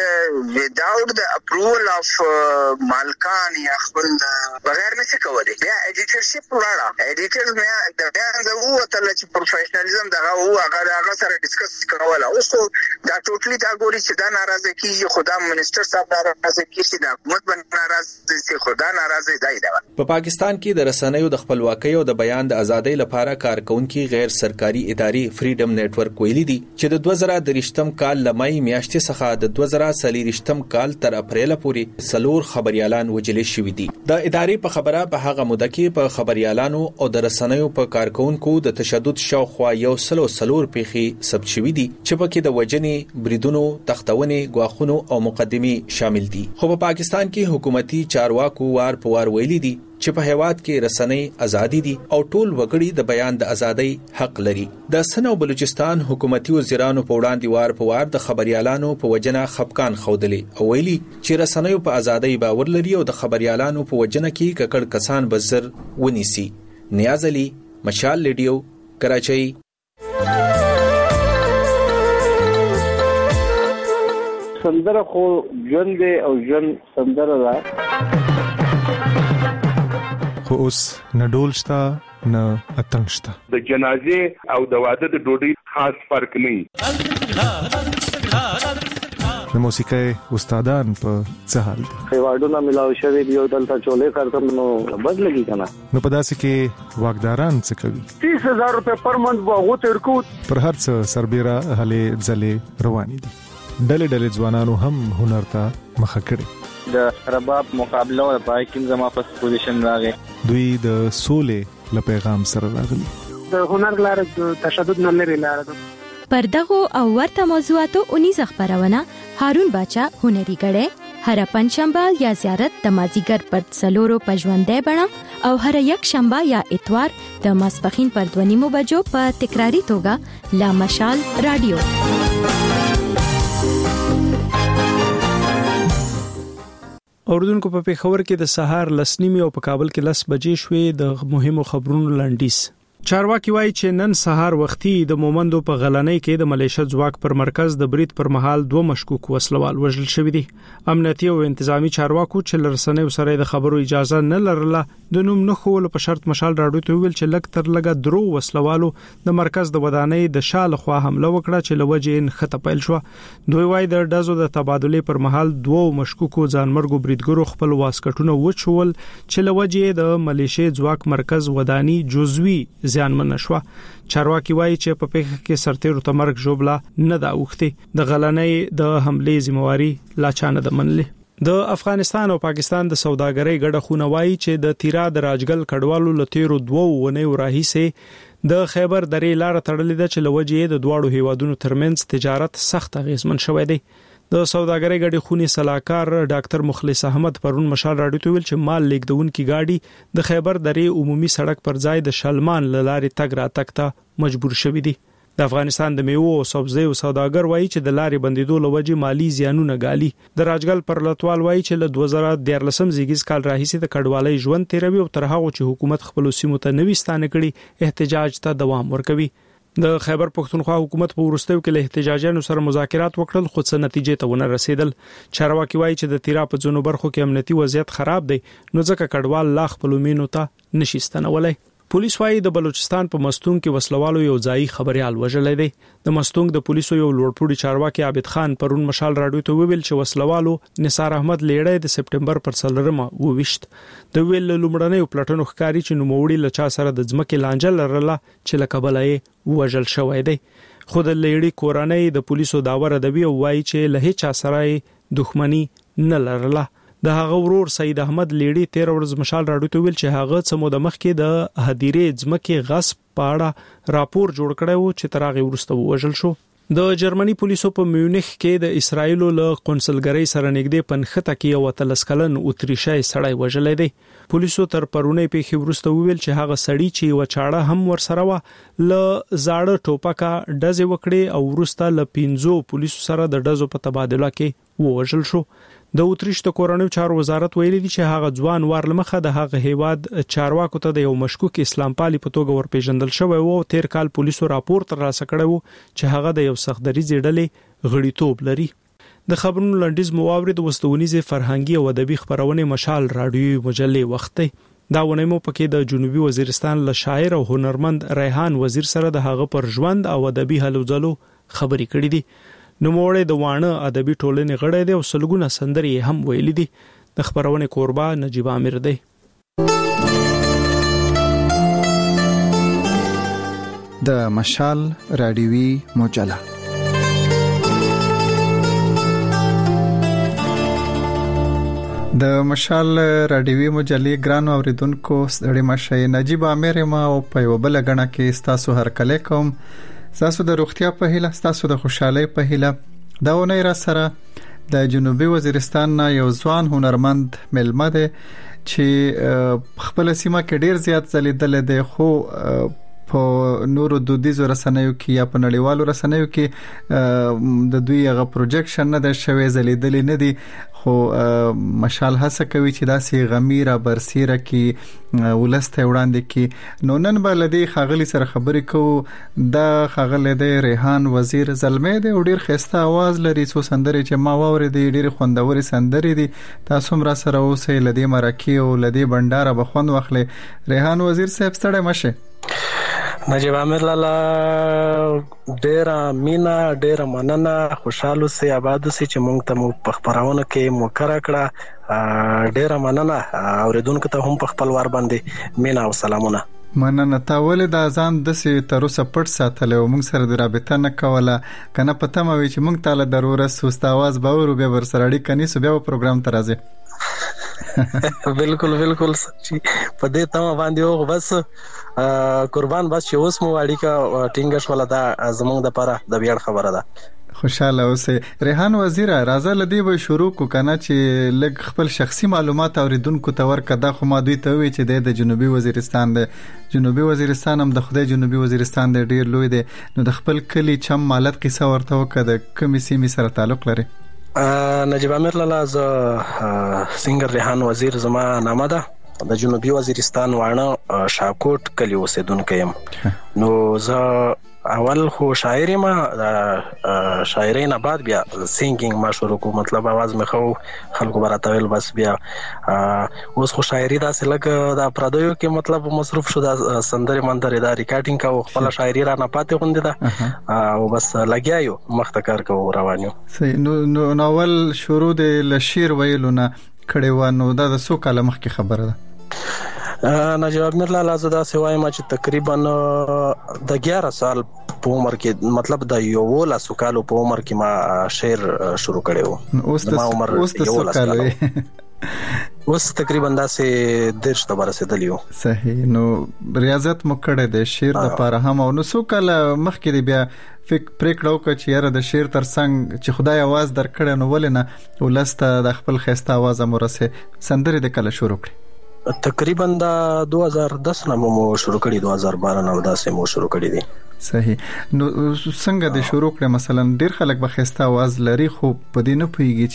دی without the approval of مالکان یا خپل بغیر نشي کولای. بیا ایډیټرشپ ولاړه ایډیټر مې د بیان د وته چې پروفیشنالیزم دغه هغه سره ډیسکس کوله. اوس دا ټوټلی دا ګوري چې دا ناراضه کیږي خدا منسٹر صاحب ناراضه کیږي د حکومت باندې ناراضه چې خدا ناراضه دی. په پاکستان کې د رسنیو د خپلواکۍ او د بیان د ازادۍ لپاره کارکونکي غیر سرکاري ادارې فریډم نېټورک ویلي دي چې د 2023م کال لمای میاشتې څخه د 2023م کال تر اپریل پورې سلور خبريالان وجلې شوې دي. د ادارې په خبره په هغه موده کې په خبريالانو او د رسنیو په کارکونکو د تشدد شاوخوا یو سلور پیخي ثبت شوې دي چې پکې د وجنې بریدونو تختونې غواخونو او مقدمي شامل دي. خو په پاکستان کې حکومتي چارواکو وار په وار ویلي دي چې په هیواد کې رسنۍ ازادي دي او ټول وګړي د بیان د ازادۍ حق لري. د سن او بلوچستان حکومتي وزیرانو په وړاندې وار په وار د خبريالانو په وجنه خپکان خودلې او ویلي چې رسنۍ په ازادۍ باور لري او د خبريالانو په وجنه کې ککړ کسان بزر ونیسي. نیاز علي مشال لیډیو کراچۍ. سندره خو ژوند او ژوند سندره ده خو اوس نه ډول شته نه اتنګ شته. د جنازې او د واده د ډوډۍ خاص فرق نه. د موسیقۍ استادان په څه حال دي؟ ایوارډونه ملاو شوی دی او دلته چولې کارتم نو بد لګی کنه. نو په داسې کې واګداران څه کوي؟ 30000 روپے پر منټ وغو ترکو پر هر څه سربېره هلې ځلې روانې دي. ډلې ځوانانو هم هنر ته مخه کړي. د رباب مقابله او پای کې زما په پوزیشن راغی. دوی د سولې له پیغام سره راغلي. د هنر لاره د تشدد نه لري لاره ده. پر دغه او ورته موضوعاتو اونیز خبرونه هارون باچا هنري غړې هر پنځشنبه یا زیارت د مازیګر پر 4 پجوندې بڼه او هر یک شنبه یا اتوار د ماسپخین پر 2 بجو په تکراری توګه لا مشال رادیو. اوردونکو په پیښور کې د سهار لسنیمه او په کابل کې 10 بجې شوې. د مهمو خبرونو لنډیز. چارواکي وایي چې نن سهار وختي د مومندو په غلنۍ کې د ملیشیا ځواک پر مرکز د برید پر مهال 2 مشکوک وسلوال وژل شوی دي. امنیتي او انتظامی چارواکو چې لرسنې سره د خبرو اجازه نه لرله د نوم نه خول په شرط مشال راډیو ته ویل چې لک تر لګه درو وسلوالو د مرکز د ودانۍ د شاله خوا حمله وکړه چې لوجه ان خطه پیل شو. دوی وایي د ډزو د تبادله پر مهال 2 مشکوکو ځانمرګو بریدګرو خپل واسکټونه وچول چې لوجه د ملیشیا ځواک مرکز ودانۍ جزوي زیانمن شو. چارواکي وایي چې په پیښه کې سرتیرو ته مرګ جوړلا نه دا اوخته د غلنۍ د حمله ذمہواری لا چانه د منلې. د افغانستان او پاکستان د سوداګرۍ ګډه خونه وایي چې د تیرا د راجګل کډوالو لتیرو 2 ونې راهیسه د خیبر درې لار تړلې ده چې لوجه د دواړو هیوادونو ترمنځ تجارت سخت اغیزمن شوی دی. د سوداګرۍ ګډې خونې صلاحکار ډاکټر مخلص احمد پرون مشال راډیو ته ویل چې مال لیږدونکو گاډي د خیبر درې عمومي سړک پر ځای د شلمان لارې تګ راتګ ته مجبور شوی دی. د افغانستان د میوو او سبزیو سوداګر وایي چې د لارې بندیدو لوجه مالی زیانونه ګالي. د راجګل پر لټوال وایي چې له 2013 زیږیز کال راهیسې د کډوالۍ ژوند تیروي او تر هغه چې حکومت خپل سیمو ته نوي ستانه کړي احتجاج ته دوام ورکوي. د خیبر پښتونخوا حکومت په ورستیو کې له احتجاجانو سره مذاکرات وکړل خو څه نتیجې ته ونه رسیدل. چارواکي وایي چې د تیرا په ځینو برخو کې امنیتي وضعیت خراب دی نو ځکه کډوال لا خپل مینو ته نشي ستنولای. پولیس وایي د بلوچستان په مستونګ کې وسلوالو یو ځای خبريال وژلې دی. د مستونګ د پولیسو یو لوړپوړي چارواکي عابد خان پرون مشال راډیو ته ویل چې وسلوالو نثار احمد لیړې د سپټمبر پر 4 وويشت. د ویل لومړنۍ پلاتونو ښکاری چې نوموړي لچا سره د ځمکې لانجل لرله چې لکبلای وژل شوی دی. خود لیړې کورانۍ د پولیسو داور ادبي وایي چې له هیڅ سره دښمنی نه لرله. د هغه ورور سید احمد لیړي 13 ورځ مشال راډیو ته ویل چې هغه څه مو د مخ کې د هدیره ځمکې غصب پاړه راپور جوړ کړو چې ترغه ورسته وژل شو. د جرمني پولیسو په میونخ کې د اسرایل له قونسلګری سره نږدې پنخته کې یو تلسکلن اتریشي سړی وژل دی. پولیسو تر پرونی په خبرسته ویل چې هغه سړی چې و چاړه هم ور سره و ل زاړه ټوپکا ډزې وکړي او ورسته ل 15 پولیسو سره د ډزو په تبادله کې وژل شو. د اتریش د کورنیو چارو وزارت ویلي دی چې هغه ځوان وارلمخه د هغه هیواد چارواکو ته د یو مشکوک اسلام پالي په توګه ورپېژندل شوی او تیر کال پولیسو راپور تر راسه کړو چې هغه د یو سختدري ډلې غړیتوب لري. د خبرونو لنډیز موارد وستونیزه فرهنګي او ادبي خبرونه مشال راډیو مجلې وخت دا ونیمو پکې د جنوبي وزیرستان له شاعر او هنرمند ریحان وزیر سره د هغه پر ژوند او ادبي هلو ځلو خبرې کړې دي. نوموړی د وانه ادبي ټولنې غړی دی او سلګونه سندرې هم ویلي دي. د خبرونه کوربا نجیب عامر دی. د مشال راډیوي مجله د مشال راډیوي مجلې ګران اوریدونکو ستړي مشه نجیب عامر ما او په یو بل غنه کې ستاسو هر کله کوم تاسو د روغتیا په هیله تاسو د خوشحالي په هیله دا ونې را سره د جنوبي وزیرستان یو ځوان هنرمند ملمه ده چې خپل سیمه کې ډیر زیات ځلیدل دي خو په نورو دودیزو رسنیو کې یا په نړیوالو رسنیو کې د دوی غو پروجیکشن نه د شوي ځلیدل نه دي خو مشال هڅه کوي چې داسې غمیره برسیره کې ولسته وړاندې کې نو نن به لدی خاغلی سره خبرې کوو د خاغله د ریحان وزیر زلمه د ډیر خسته आवाज لري څو سندرې چې ما واورېدې ډیر خوندوري سندرې دي تاسو را سره اوسې لدی مرکی او لدی بنداره بخوند واخلې ریحان وزیر صاحب ستړی مشه. نجیب عامر لالا ډیر مینا ډیر مننه خوشاله سي آباد سي چې مونږ ته مو په خبرونه کې موکر کړه ډیر مننه اوریدونکو ته هم په خپل وار باندې مینا او سلامونه مننه تاول د ځان د سي تر اوسه پټ ساتل او موږ سره د رابطه نه کوله کنه پته مې چې موږ تعالی ضرورت سوست आवाज باور به ور سره اړیکه کني سو بیا پروګرام ترازه بالکل سچي په دې تمه باندې او بس قربان بس چې اوس مو اړیکه ټینګش ولا دا زمونږ د لپاره د ویاړ خبره ده خوشاله اوسه. ریحان وزیر راځه لدی به شروع کو کنه چې لګ خپل شخصي معلومات اوریدونکو ته ورکړه. خو ما دوی ته وی چې د جنوبي وزیرستان د جنوبي وزیرستان هم د خدای جنوبي وزیرستان د ډیر لوی دی، نو د خپل کلی چم مالت قصه ورته وکړه کومې سیمې سره تعلق لري. نجیب امیر لالا ز سنگر ریحان وزیر زما نامه ده، د جنوبي وزیرستان وانه شاکوټ کلی اوسیدونکی یم. نو زه اول خو شاعری ما شاعری نه بعد بیا سینګینګ ما شروع کو، مطلب आवाज مې خو خلکو براته ویل بس بیا اوس خو شاعری دا سلګ دا پردیو کې مطلب مصروف شو، دا سندري مندري دا ریکارډینګ کا خپل شاعری را نه پاتې غوندې ده او بس لګیایو مخته کار کو روانیو. نو ناول شروع د لشیر ویلونه کړي و، نو دا د سو کاله مخکې خبره ده. نجیب امیر لالا زدا سوای ما چې تقریبا د 11 سال په عمر کې، مطلب د 11 کالو په عمر کې ما شعر شروع کړو. ما عمر 11 کال اوس تقریبا داسې درش ته ورسېدلیو. صحیح. نو ریاضت مو کړې د شعر د پاره هم، او نو سو کال مخکې بیا پریکړه وکړه چې یاره د شعر ترڅنګ چې خدای आवाज درکړي نو ولنه ولسته د خپل خسته आवाज امرسه سندري د کله شروع کړې. تقریبا دا 2010 نه مو شروع کړی، 2012 نه داسې مو شروع کړی دي. صحیح. نو څنګه د شروع کړه؟ مثلا ډیر خلک به خسته आवाज لري خو په دې نه پويږي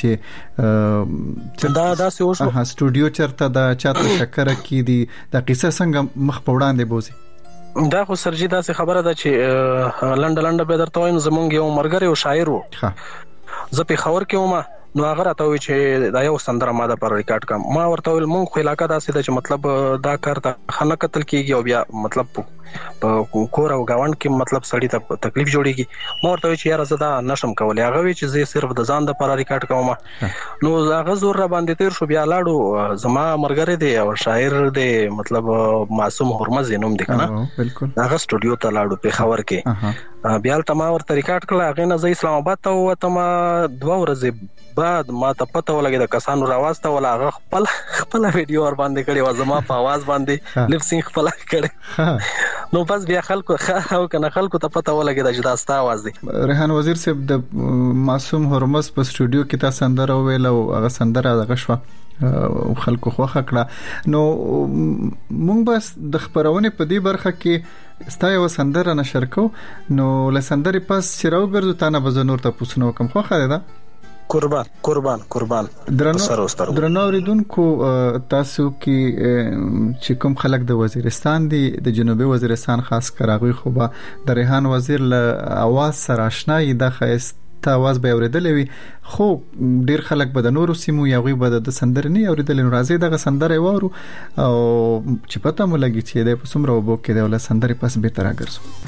چې دا داسې وشو سټوډیو چرته دا چاته شکر کې دي د قصه څنګه مخ په وړاندې بوزي. دا خو سرجی داسې خبره ده چې لنډه به درته وایم، زمونږ یو مرګره یو شاعر وو، زه په خبر کې ومه، نو هغه راته وی چې دا یو سندره ماده پر ریکارډ کم. ما ورته ویل مونږ خو علاقه داسې ده چې مطلب دا کار ته خنه قتل کیږي او بیا مطلب په کور او گاوند کې مطلب سړی ته تکلیف جوړیږي. ما ورته وی چې یاره زه دا نشم کولای. هغه وی چې زه صرف د ځان د پر ریکارډ کوم. نو هغه زور را باندې تیر شو. بیا لاړو زما مرګره دی او شاعر دی، مطلب معصوم هرمز نوم دی کنه، هغه سټوډیو ته لاړو په خبر کې. بیا تل ما ورته ریکارډ کړل. هغه نه زه اسلام آباد ته وته، ما 2 ورځې بعد ما ته پته ولګی د کسانو راواسته ولا هغه خپل ویډیو ور باندې کړی و، زما په आवाज باندې لپ سینګ خپل کړی. نو بس بیا خلکو او کنه خلکو ته پته ولګی د جدا ستا आवाज دی. ریحان وزیر صاحب د معصوم هرمز په سټوډیو کې تاسو سندره ویل او هغه سندره دغه شو خلکو خوخه کړه. نو مونږ بس د خبرونه په دې برخه کې ستایو سندره نشر کو، نو لسندري پس چیرو ګرځو تانه بزنور ته پوښتنه کوم خو خره ده. قربان درنو اوریدونکو تاسو کې چې کوم خلک د وزیرستان دي، د جنوبي وزیرستان خاص کراغوي خو به د ریحان وزیر له आवाज سره آشنای د خاص आवाज به اوریدلې وي، خو ډیر خلک به د نورو سیمو یا غوي به د سندره نه اوریدل. نو راځي دغه سندره وورو او چې پته مو لګي چې د پسومره وبو کې د ول سندره پس به تر راګرځو.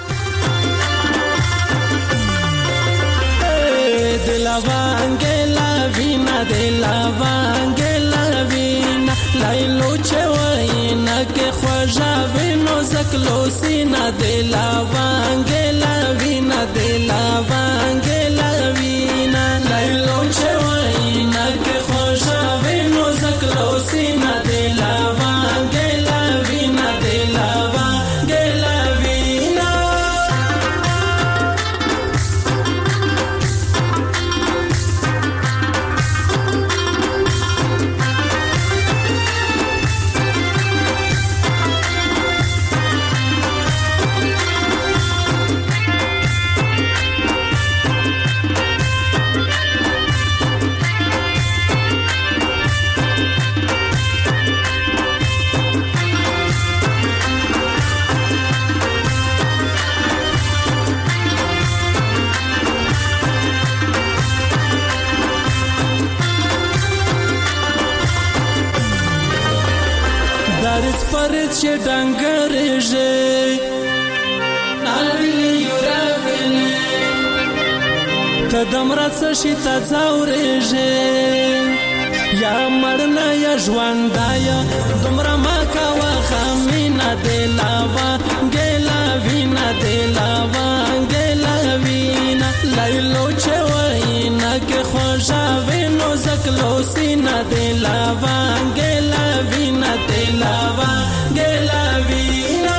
de la vangela vina lailo chewina ke khwaja vino zaklo sina de la vangela vina lailo chewina ke khwaja vino zaklo sina de la vangela vina چې ډنګرېږي نالوي یورابلي ته دمره څه شي ته ځاورېږي یا مړنه یا ژوندایه دومره ما کوه خمینه د لاوا ګیله وینه د لاوا ګیله وینه لیلو چې وینه کې خوږه وینو زکلو سینه د لاوا ګیله وینه د لاوا ګیله وینه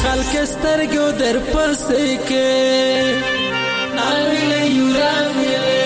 خلک سترګو در پسې کې ناویلې یورانیلې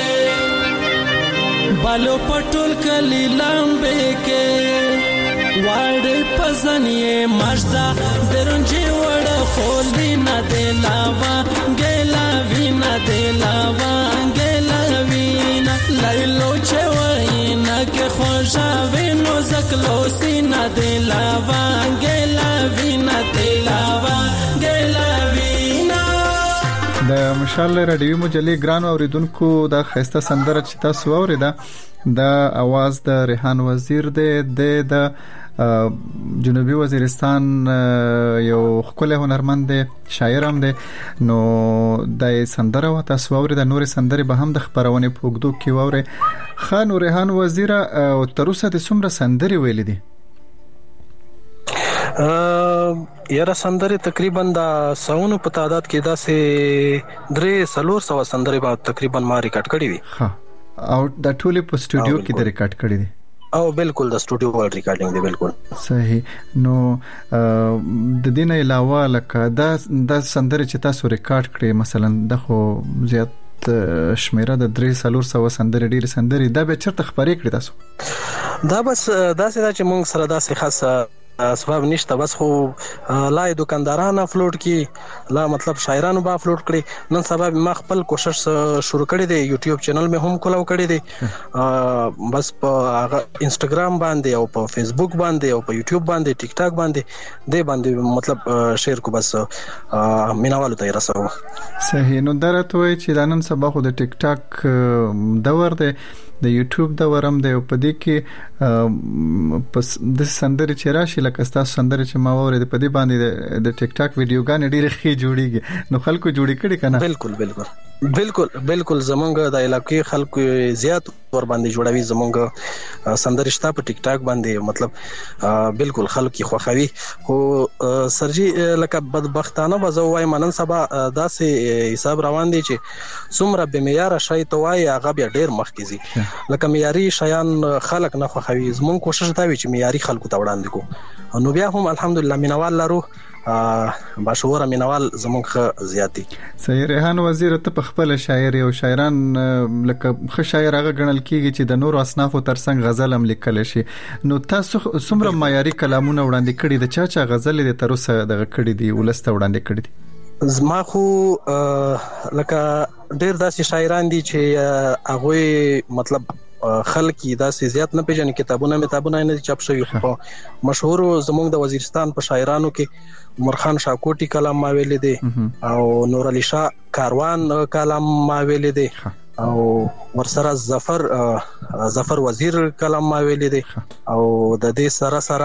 بالو پټول کلی لامبې کې واړې پزنې مجدا درنجي وړ خولې نه دلاوا ګلا وینا دلاوا ګلا وینا لایلو چوینا کې خوشاوي نو زکلو سینا دلاوا ګلا وینا دلاوا ګلا وینا د مشال رادیوي مجلې ګران اوریدونکو د خسته سندره چې تاسو اوریدا د आवाज د ریحان وزیر د جنوبي وزیرستان یو خپل هنرمند شاعر هم دی نو د سندره و تاسو اوریدا نور سندره به هم د خبرونه پوګدو کې وره خان ریحان وزیر او تروسه د څومره سندره ویل دي یاره سندره تقریبا د ساونو په تعداد کې دا سه 300 سندره به تقریبا ما ریکارډ کړې وي ها او د ټولې په سټوډیو کې د ریکارډ کړې دي او بالکل د سټوډیو ورډ ریکارډینګ دی بالکل صحیح نو د دې نه علاوه لکه د سندره چې تاسو ریکارډ کړې مثلا د خو زیات شمیره د 300 سندره ډیر سندره دا به چرته خبرې کړې تاسو دا بس دا چې موږ سره دا څه خاصه اسباب نشته بس خو لای دکانداران اپلوډ کی لا مطلب شاعرانو با اپلوډ کړي نن سبا ما خپل کوشش شروع کړی دی یوټیوب چینل مې هم کولو کړی دی بس په انستګرام باندې او په فیسبوک باندې او په یوټیوب باندې ټیک ټاک باندې مطلب شیر کو بس مینوالو ته رسو صحیح نو درته وای چې نن سبا خو د ټیک ټاک دور دی د یوټیوب دا ورم دی په دې کې پس د سندره چې راشي لکه تاسو سندره چې ما وره په دې باندې د ټیک ټاک ویډیوګان ډېر ښه جوړیږي نو خلکو جوړی کړي کنه بالکل زمونږ د علاقې خلکو زیات ور باندې جوړوي زمونږ سندره شته په ټیک ټاک باندې مطلب بالکل خلک خوخوي خو سرجی لکه بدبختانه وځوای منن سبا داسې حساب روان دي چې څومره به معیار شای توای هغه بیا ډیر مخکې لکه معیاري شیان خلک نه خوخوي زمونږ کوشش دا وی چې معیاري خلکو ته وړاندې کو نو بیا هم الحمدلله مینوال لرو باشوره مینوال زمونږ زیاتی صحیح ریحان وزیر ته په خپل شاعر او شاعران لکه خ شاعر هغه غنل کیږي چې د نور اصناف ترڅنګ غزل هم لیکل شي نو تاسو څومره معیاري کلامونه وړاندې کړي د چا غزل د تروسه دغه کړي دي ولسته وړاندې کړي دي زما خو لکه ډیر داسې شاعران دي چې هغه مطلب خلک داسې زیات نه پیژني کتابونه نه چاپ شوی خو مشهور زموږ د وزیرستان په شاعرانو کې عمر خان شاکوټي کلام ما ویل دي او نور علي شاه کاروان کلام ما ویل دي او ورسره ظفر وزیر کلام ما ویل دي او د دې سره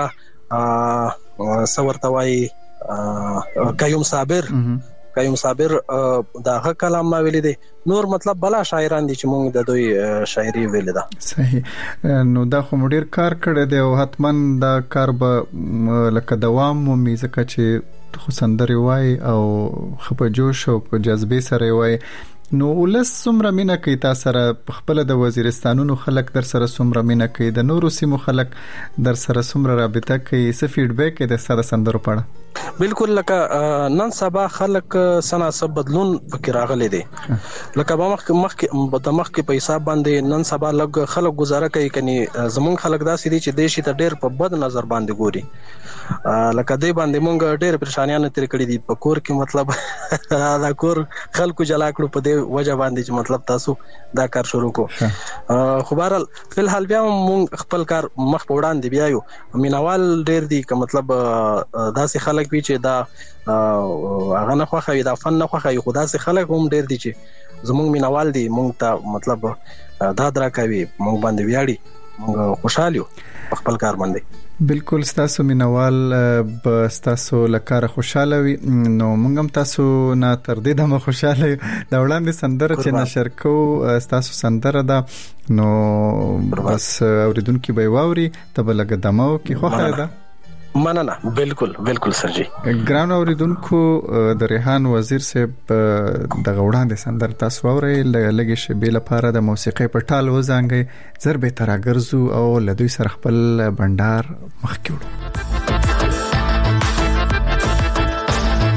سورتوي قیوم صابر داغه کلام ما ویل دي نور مطلب بلا شاعران دي چې موږ د دوی شاعري ویل ده صحیح نو دا خو ډیر کار کړی دی او حتمن دا کار به لکه دوام مومي ځکه چې خو سندري وای او خپ جوش او په جذبه سره وای نو ولس څومره مینا کوي تاسو سره خپل د وزیرستانونو خلک در سره څومره مینا کوي د نورو سیمو خلک در سره څومره رابطه کوي څه فیډبیک د ساده سندرو پړه بالکل لکه نن سبا خلک سنا سب بدلون فکر راغلي دي لکه مخکې په حساب باندې نن سبا لګ خلک گزاره کوي کني زمون خلک داسې دي چې دیشي ته ډېر په بد نظر باندې ګوري لکه دې باندې مونږ ډېر پریشانیاں تیر کړې دي په کور کې مطلب دا کور خلکو جلا کړو په دې وجه باندې چې مطلب تاسو دا کار شروع کو خو بهرحال فلحال بیا مونږ خپل کار مخ په وړاندې بیايو مینوال ډېر دي که مطلب داسې خلک وی چې دا هغه نه خوخوي دا فن نه خوخوي خدا سي خلک هم ډېر دي چې زمونږ مینوال دي مونږ ته مطلب دا درا کوي مونږ باندې ویاړي مونږ خوشاله یو خپل کار باندې بالکل تاسو مینوال تاسو لکه خوشاله وي نو موږ هم تاسو نه تر دې دمه خوشاله دا وړاندې سندره چې نشر کو تاسو سندره ده نو بس اوریدونکو به واوري ته لګ دمو کې خوخه ده مننه بالکل سرجی ګران اوریدونکو د ریحان وزیر صاحب د غوړاندې سندر تاسو اورئ لګي شبي لپاره د موسیقي په ټال وزانګي ضربه تراګرزو او لدوی سره خپل بندر مخکې وړو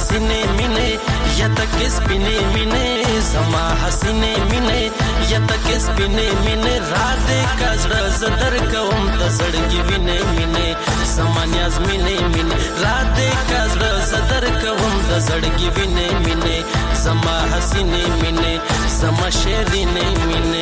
حسینه مینه یا تک سپینه مینه زما حسینه مینه یا تک سپینه مینه را دې کزړه زدر کوم د زړګي وینه مینه زما نیاز مینه مینه را دې کزړه زدر کوم د زړګي وینه مینه زما حسینه مینه زما شیرینه مینه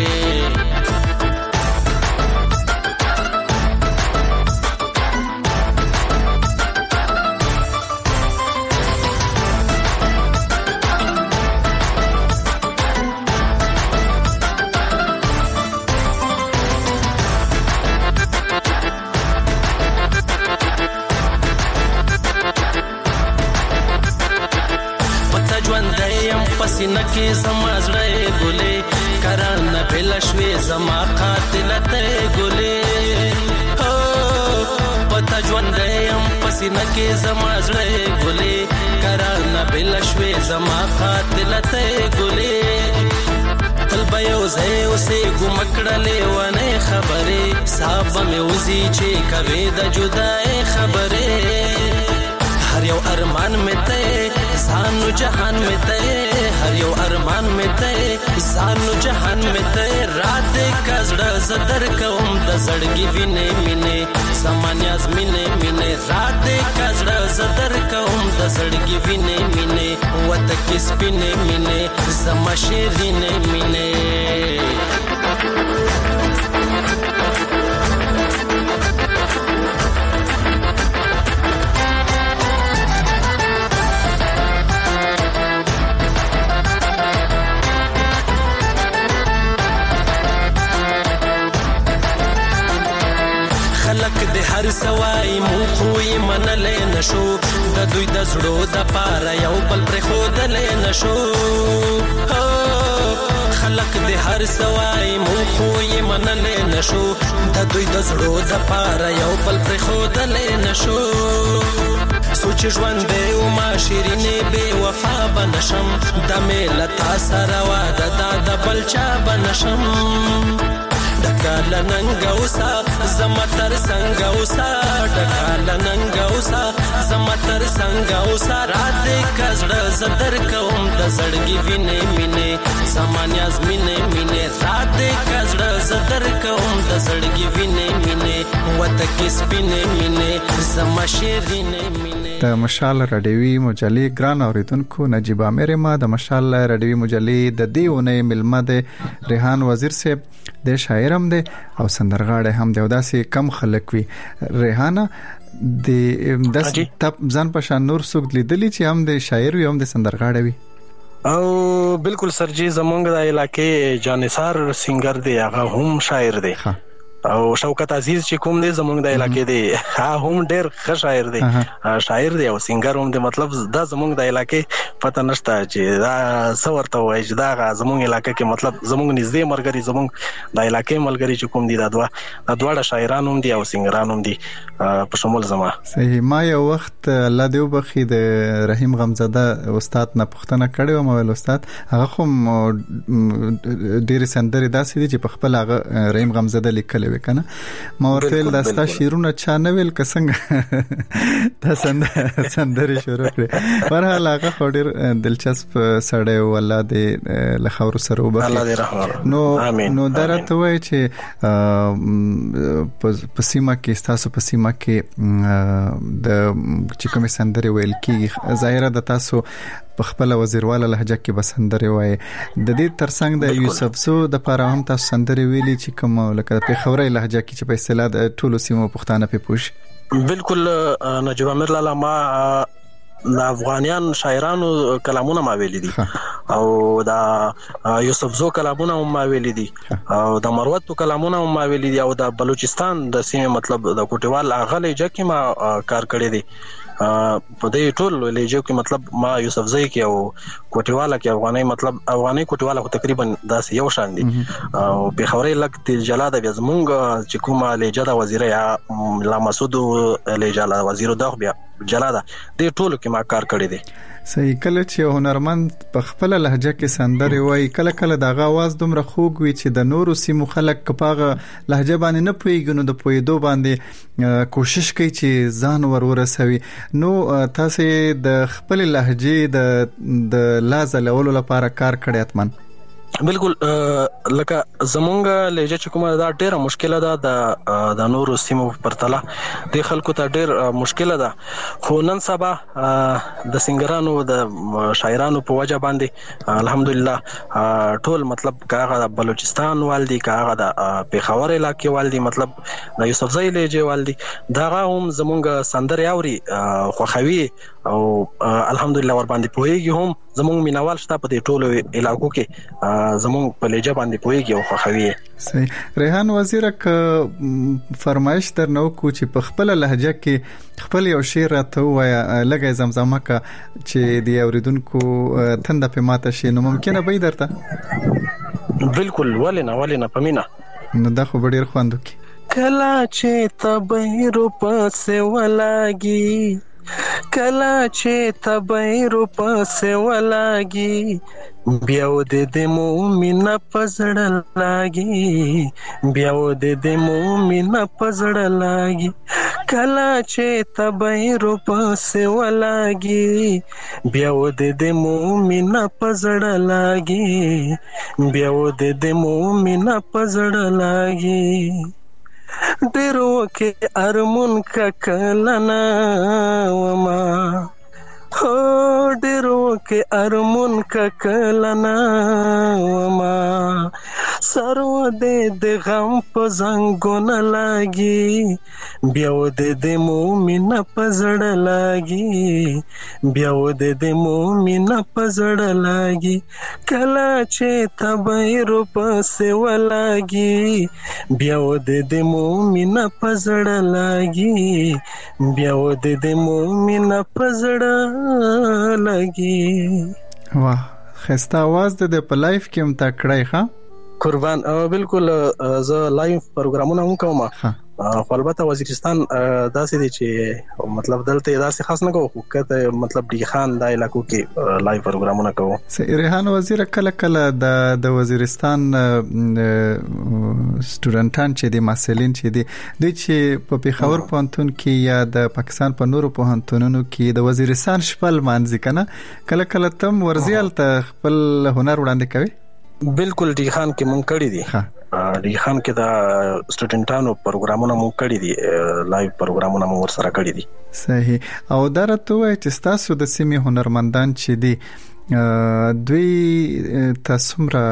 پسینه کې زما زړه ګلې کرانه بلشوي زما قاتل ته ګلې پتا ژوند یم پسینه کې زما زړه ګلې کرانه بلشوي زما قاتل ته ګلې تل به یو ځای اوسې ګمکړلې ونه خبرې صاحب مې وزي چې کوي د جدای خبرې هر یو ارمان مې ته سانو جهان مې ته هر یو ارمان مې ته سانو جهان مې ته رات کزړه زدر کوم د زړګي وینې مینې سمانیاز مینې مینې رات کزړه زدر کوم د زړګي وینې مینې وته کې سپینې مینې زما شیرینې مینې هر سوای مو خوې منلې نشو د دوی د زړو د پاره یو بل پر خودلې نشو خلق د هر سوای مو خوې منلې نشو د دوی د زړو د پاره یو بل پر خودلې نشو سوچ ژوند دی او ما شیرینې بے وفا بنشم د ملت سره واده د بلچا بنشم ډکال ننګوسا زمتر څنګه ډکال ننګوسا زمتر څنګه رات کزړه زدر کوم د زړګي وینې مینې سمانیاز مینې مینې رات کزړه زدر کوم د زړګي وینې مینې وته کې سپینې مینې زما شیرینې مینې د مشال رادیوي مجلې ګران اوریدونکو نجیب عامر ما د مشال رادیوي مجلې د دیونه ملمه د ریحان وزیر صاحب د شاعرم دی او سندرغاړی هم دی او داسې کم خلک وي ریحانه د ځان په شان نور څوک لیدلی چې هم د شاعر وي هم د سندرغاړی وي او بالکل سرجی زمونږ د علاقې جانثار سنگر دی هغه هم شاعر دی او شوکت عزیز چې کوم دی زمونږ د علاقې دی هم ډېر ښه شاعر دی شاعر دی او سنگر هم دی مطلب دا زمونږ د علاقې پته نشته چې دا څه ورته وایي چې دا زمونږ علاقې کې مطلب زمونږ نږدې ملګري زمونږ د علاقې ملګري چې کوم دي دا دواړه شاعران هم دي او سنگران هم دي په شمول زما صحیح ما یو وخت الله دې وبخي د رحیم غمزاده استاد نه پوښتنه کړې و مو استاد هغه خو ډېر سندري داسې دي چې په خپل هغه رحیم غمزاده لیکل وکنه ما ورته دا ستا شیرونه چا نه ویل کسنګ دا سندري شروع کړې ورحال هغه ډېر دلچسپ سړی و الله دې لخور سره وبخي نو درته وای چې پسیمه کې تاسو پسیمه کې د چې کوم سندري ویل کی ظاهره د تاسو په خپل وزیرواله لهجه کې بسندري وای د دې ترڅنګ د یوسف زو د پاره هم تاسو سندري ویلي چې کوم لکه په خوري لهجه کې چې په اصطلاح د ټولو سیمو پښتانه په پوښ بالکل نجیب عامر لاله ما د افغانیان شاعرانو کلامونه ما ویلي دي او دا یوسف زو کلامونه ما ویلي دي او د مروت کلامونه ما ویلي دي او د بلوچستان د سیمه مطلب د کوټوال اغلې جکه ما کار کړی دي په دې ټول لهجو کې مطلب ما یوسف زئی کې او کوټواله کې افغاني مطلب افغاني کوټواله تقریبا داس یو شان دي او په خوري لګ جلاده زمونږ چې کومه لهجه د وزیر یا لا مسعود لهجه وزیر دغه بیا جلا ده د ټولو کې ما کار کړی دی. صحیح. کله چې هنرمند په خپل لهجه کې سندري وای کله د غواز دومره خوږ وي چې د نورو سیمو خلک کپاغه لهجه باندې نه پويږي نو د پویدو باندې کوشش کوي چې ځان ورسوي. نو تاسو د خپل لهجه د لازم لولو لپاره کار کړی اتمن؟ بالکل لکه زمونږ لهجه چې کومه دا ډیره مشکله ده د نورو سیمو پرتله د خلکو ته ډیر مشکله ده. خو نن سبا د سنگرانو د شاعرانو په وجه باندې الحمدلله ټول مطلب کاغه د بلوچستان والدي کاغه د پیښور علاقې والدي مطلب د یوسفزئی لهجه والدي داغه هم زمونږ سندري اوري خوخوي او الحمدلله ور باندې پوهیږي. هم زمونږ مینوال شته په دې ټولو علاقو کې زمونږ په لهجه باندې پوهیږي او خوخوي. صحیح. ریحان وزیر ک فرمایش درنو کو چې په خپل لهجه کې خپل یو شعر راته وایا لګي زمزمه کا چې دی اوریدونکو تند په ماته شي نو ممکنه به درته؟ بالکل ولنه پمینا نو دا خو ډیر خواندو کی کلا چې تبهرو پسې ولاږي کلا چې تبهرو پسې ولاږي بیا د مومن پزړ لاګي بیا د مومن پزړ لاګي کلا چې تبهرو پسې ولاږي بیا د مومن پزړ لاګي بیا د مومن پزړ لاګي ډیرو کې ارمون ککلنا وما هو ډیرو کې ارمون ککلنا وما سرو د غم په زنګون لاګي بیا د مومن پزړ لاګي بیا د مومن پزړ لاګي کلا چې تبهرو پسې ولاګي بیا د مومن پزړ لاګي بیا د مومن پزړ لاګي. واه خسته आवाज د په لایف کې هم تا کړای ښا قربان. بالکل زه لایف پروګرامونه هم کوم. خو البته وزیرستان داسې دي چې مطلب دلته داسې خاص نه کوو کته مطلب ډی خان د علاقو کې لایو پروګرامونه کوو. ریحان وزیر کله د وزیرستان سټوډنټان چې د مسلین چې دي چې په پیښور پوهنتون کې یا د پاکستان په نورو پوهنتونونو کې د وزیرستان شپل مانځي کنه کله تم ورزيال ته خپل هنر وړاندې کوي؟ بالکل ډی خان کې مونږ کړی دي ډی خان کې دا سټوډنټانو پروګرامونه مونږ کړی دي لایو پروګرامونه مونږ ور سره کړی دي. صحیح. او درته وای چې تاسو د سیمې هنرمندان چې دي دوی تاسمره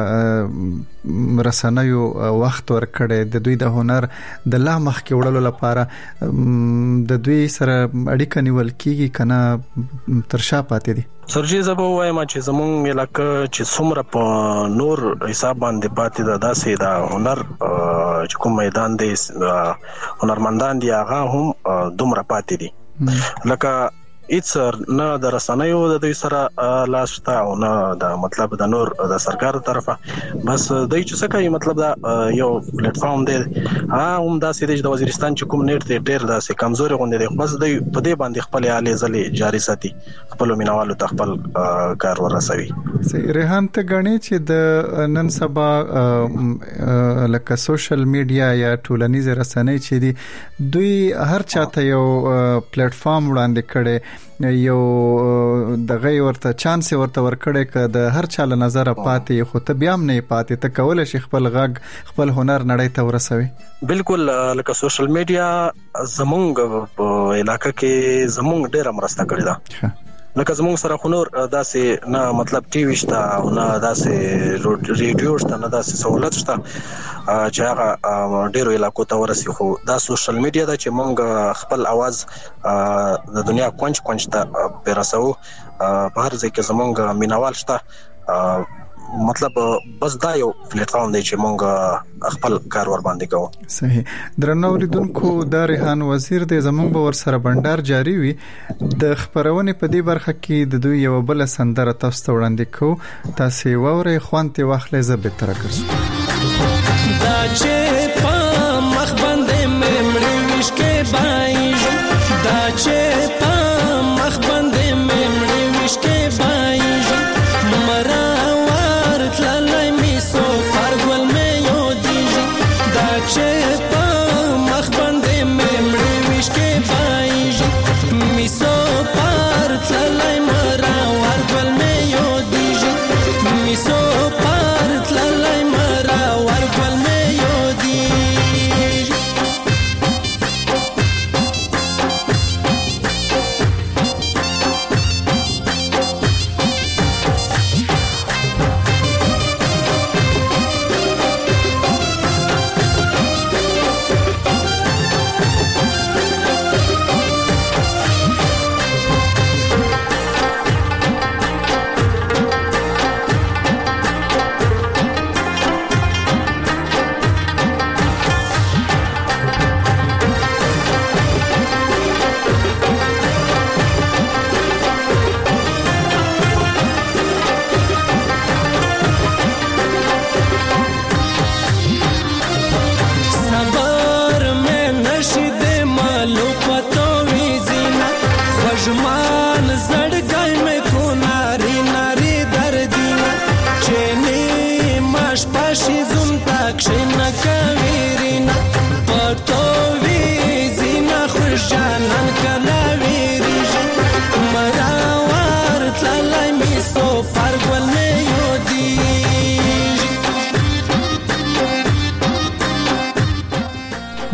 رسنیو وخت ورکړي د دوی د هنر د لا مخ کې وړلو لپاره د دوی سره اړیکه نیول کیږي کنه ترشا پاتې دي؟ سرجی زبو وایم چې زمونږ علاقې چې څومره په نور حساب باندې پاتې ده داسې د هنر چې کوم میدان دی هنرمندان دی هغه هم دومره پاتې دي لکه هیڅ نه د رسنیو د دوی سره لاس شته او نه د مطلب د نور د سرکار طرفه بس دوی چې څه کوي مطلب دا یو پلیټ فارم دی هم داسې دی د وزیرستان چې کوم نیټ دی ډیر داسې کمزوري غونډه دی بس دوی په دې باندې خپل اعلی ځلې جاری ساتي خپل مینوالو ته خپل کار ورسوي. ریحان ته غني چې د نن سبا لکه سوشل میډیا یا ټولنیز رسنۍ چې دی دوی هر چاته یو پلیټ فارم وړاندې کړي یو دغه ورته چانس ورته ورکړي ک د هر چا له نظر پاتې خو ته بیا هم نه پاتې ته کول شي خپل غږ خپل هنر نړۍ ته ورسوي. بالکل لکه سوشل میډیا زمونږ په علاقې کې زمونږ ډیره مرسته کړې ده لکه زمونږ سره خنور داسې نه مطلب ټي وي شته او نه داسې ریډیو شته نه داسې سہولت شته چې هغه ډیرو علاقو ته ورسي خو دا سوشل میډیا دا چې مونږ خپل आवाज د دنیا کونج ته پیرسو په هر ځای کې زمونږ مینوال شته مطلب بس دا یو پلیټ فارم دی چې مونږ خپل کار ور باندې کوو. صحیح. درنوریدونکو د ریحان وزیر د زمونږ به ور سره بندر جاری وي د خبرونه په دې برخه کې د دوی یو بل سندره تاسو ته وړاندې کوو تاسو ووري خوانته واخلې زه به تر کړم دا چې په مخ باندې مې مړ وشکې بایو دا چې په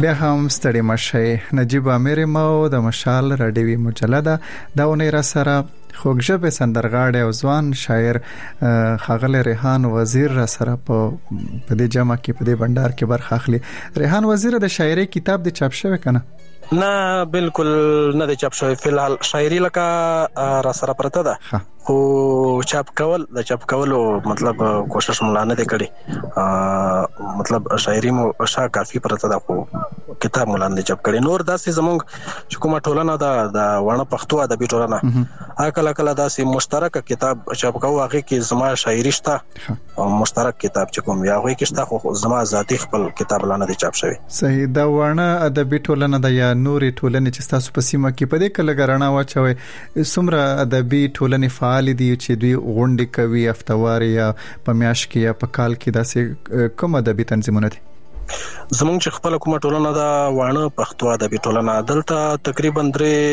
بیا هم ستړي مشي. نجیب امیر مو د مشال رادیوي مجله دا ونې را سره خوږژبه سندرغاړی او ځوان شاعر خاغله ریحان وزیر را سره په دې جمع کې په دې بندر کې برخه اخلي. ریحان وزیر د شاعري کتاب د چاپ شوی کنه؟ نه بالکل نه د چاپ شوی. فلحال شاعري لکه را سره پرته ده خو چاپ کولو مطلب کوشش ملانه دې کړي. مطلب شاعري مو شا کافي پرته ده خو کتاب ملانه چاپ کړي. نور داسې زمونږ چې کومه ټولنه ده د وانه پښتو ادبي ټولنه کله داسې مشترک کتاب چاپ کوو. هغه کې زما شاعري شته او مشترک کتاب چې کوم یا هغه کې شته خو زما ذاتی خپل کتاب لانه دي چاپ شوی. صحیح. دا وانه ادبي ټولنه د یا نوري ټولنې چې تاسو په سیمه کې په دې کله غرانه واچوي څومره ادبي ټولنې فعال دي چې دوی غونډې کوي افتوار یا په میاش کې یا په کال کې داسې کوم ادبي تنظیمونه دي؟ زمونږ چې خپل کومه ټولنه دا وانه پښتو ادبي ټولنه دلته تقریبا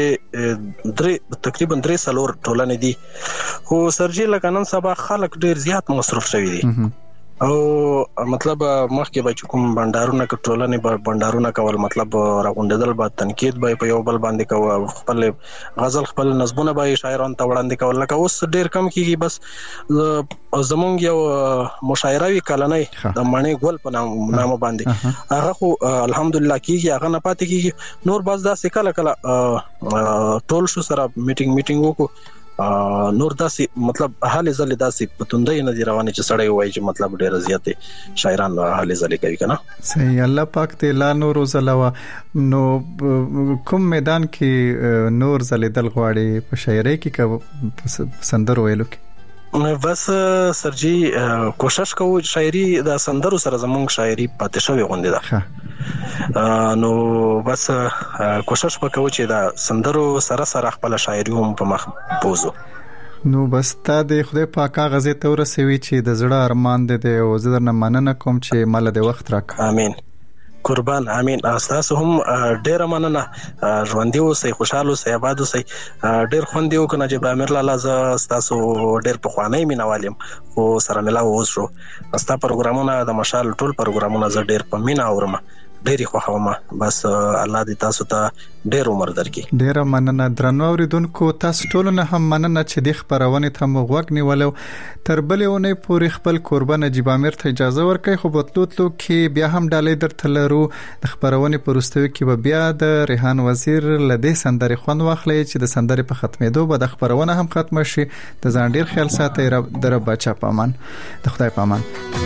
درې سلور ټولنې دي خو سرجی لکانن سبا خلک ډیر زیات مصرف شوی دي او مطلب مخکې به کوم بندارونه ټولنې بندارونه کول مطلب راغونډدل به تنقید به په یو بل باندې کوو خپل غزل خپل نظمونه به شاعرانو ته وړاندې کول لکه اوس ډیر کم کیږي. بس زمونږ یو مشاعروي کلنۍ د مڼې ګل په نامه باندې هغه خو الحمدلله کیږي هغه نه پاتې کیږي. نور بس دا کله ټول شو سره میټینګ وکړو نور داسې مطلب حالې زلې داسې پتوندې نه دی روانې چې سړی وایي چې مطلب ډېر زیاتې شاعران حالې زلې کوي کنه. صحیح. الله پاک ته لا نور زلوا نو کوم میدان کې نور زلې دل غواړي په شاعرۍ کې سندر ویلو کې؟ بس سرجی کوشش کوو شاعري د سندرو سره زمونږ شاعري پاتې شوی غونډه ده نو بس کوشش وکړو چې د سندرو سره خپل شاعري هم په مخ بوزو. نو بس تا د خدای پاک غزه ته ورسوي چې د زړه ارمان دې او زه درنه مننه کوم چې مال دې وخت راک. امين قربان. امين. تاسو هم ډیر مننه. ژوند دې اوسئ، خوشاله اوسئ، آباد اوسئ. ډیر خوند یو کنه چې امیر لاله ز تاسو ډیر په خوانې مینوالم او سره ملاو اوس شو. استا پروګرامونه د مشال ټول پروګرامونه ز ډیر په مینا اورم ډیر خوښوم. بس الله دې تاسو ته ډیر عمر درکړي. ډیر مننه درنو اوریدونکو. تاسو ټول نه هم مننه چې د خبرونه ته موږ نیولو. تر بلونه پوری خپل قربان نجیب امیر ته اجازه ورکړي خو بتلوتلو کې بیا هم ډالې درته لرو. د خبرونه پرستوي کې بیا د ریحان وزیر لدې سندري خوند واخلي چې د سندري په ختمېدو به د خبرونه هم ختم شي. د ځان ډیر خیال ساتي. در بچا پامان. د خدای پامان.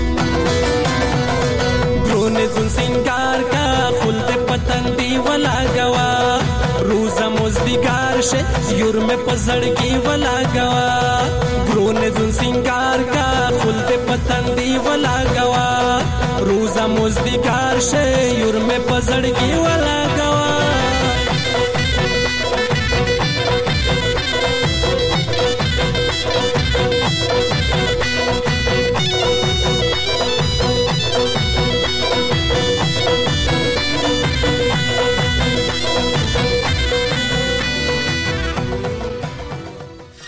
زون سنگار کا خلد پتنگی ولا گوا روزا مزدگار شه یور میں پزڑگی ولا گوا برون زون سنگار کا خلد پتنگی ولا گوا روزا مزدگار شه یور میں پزڑگی ولا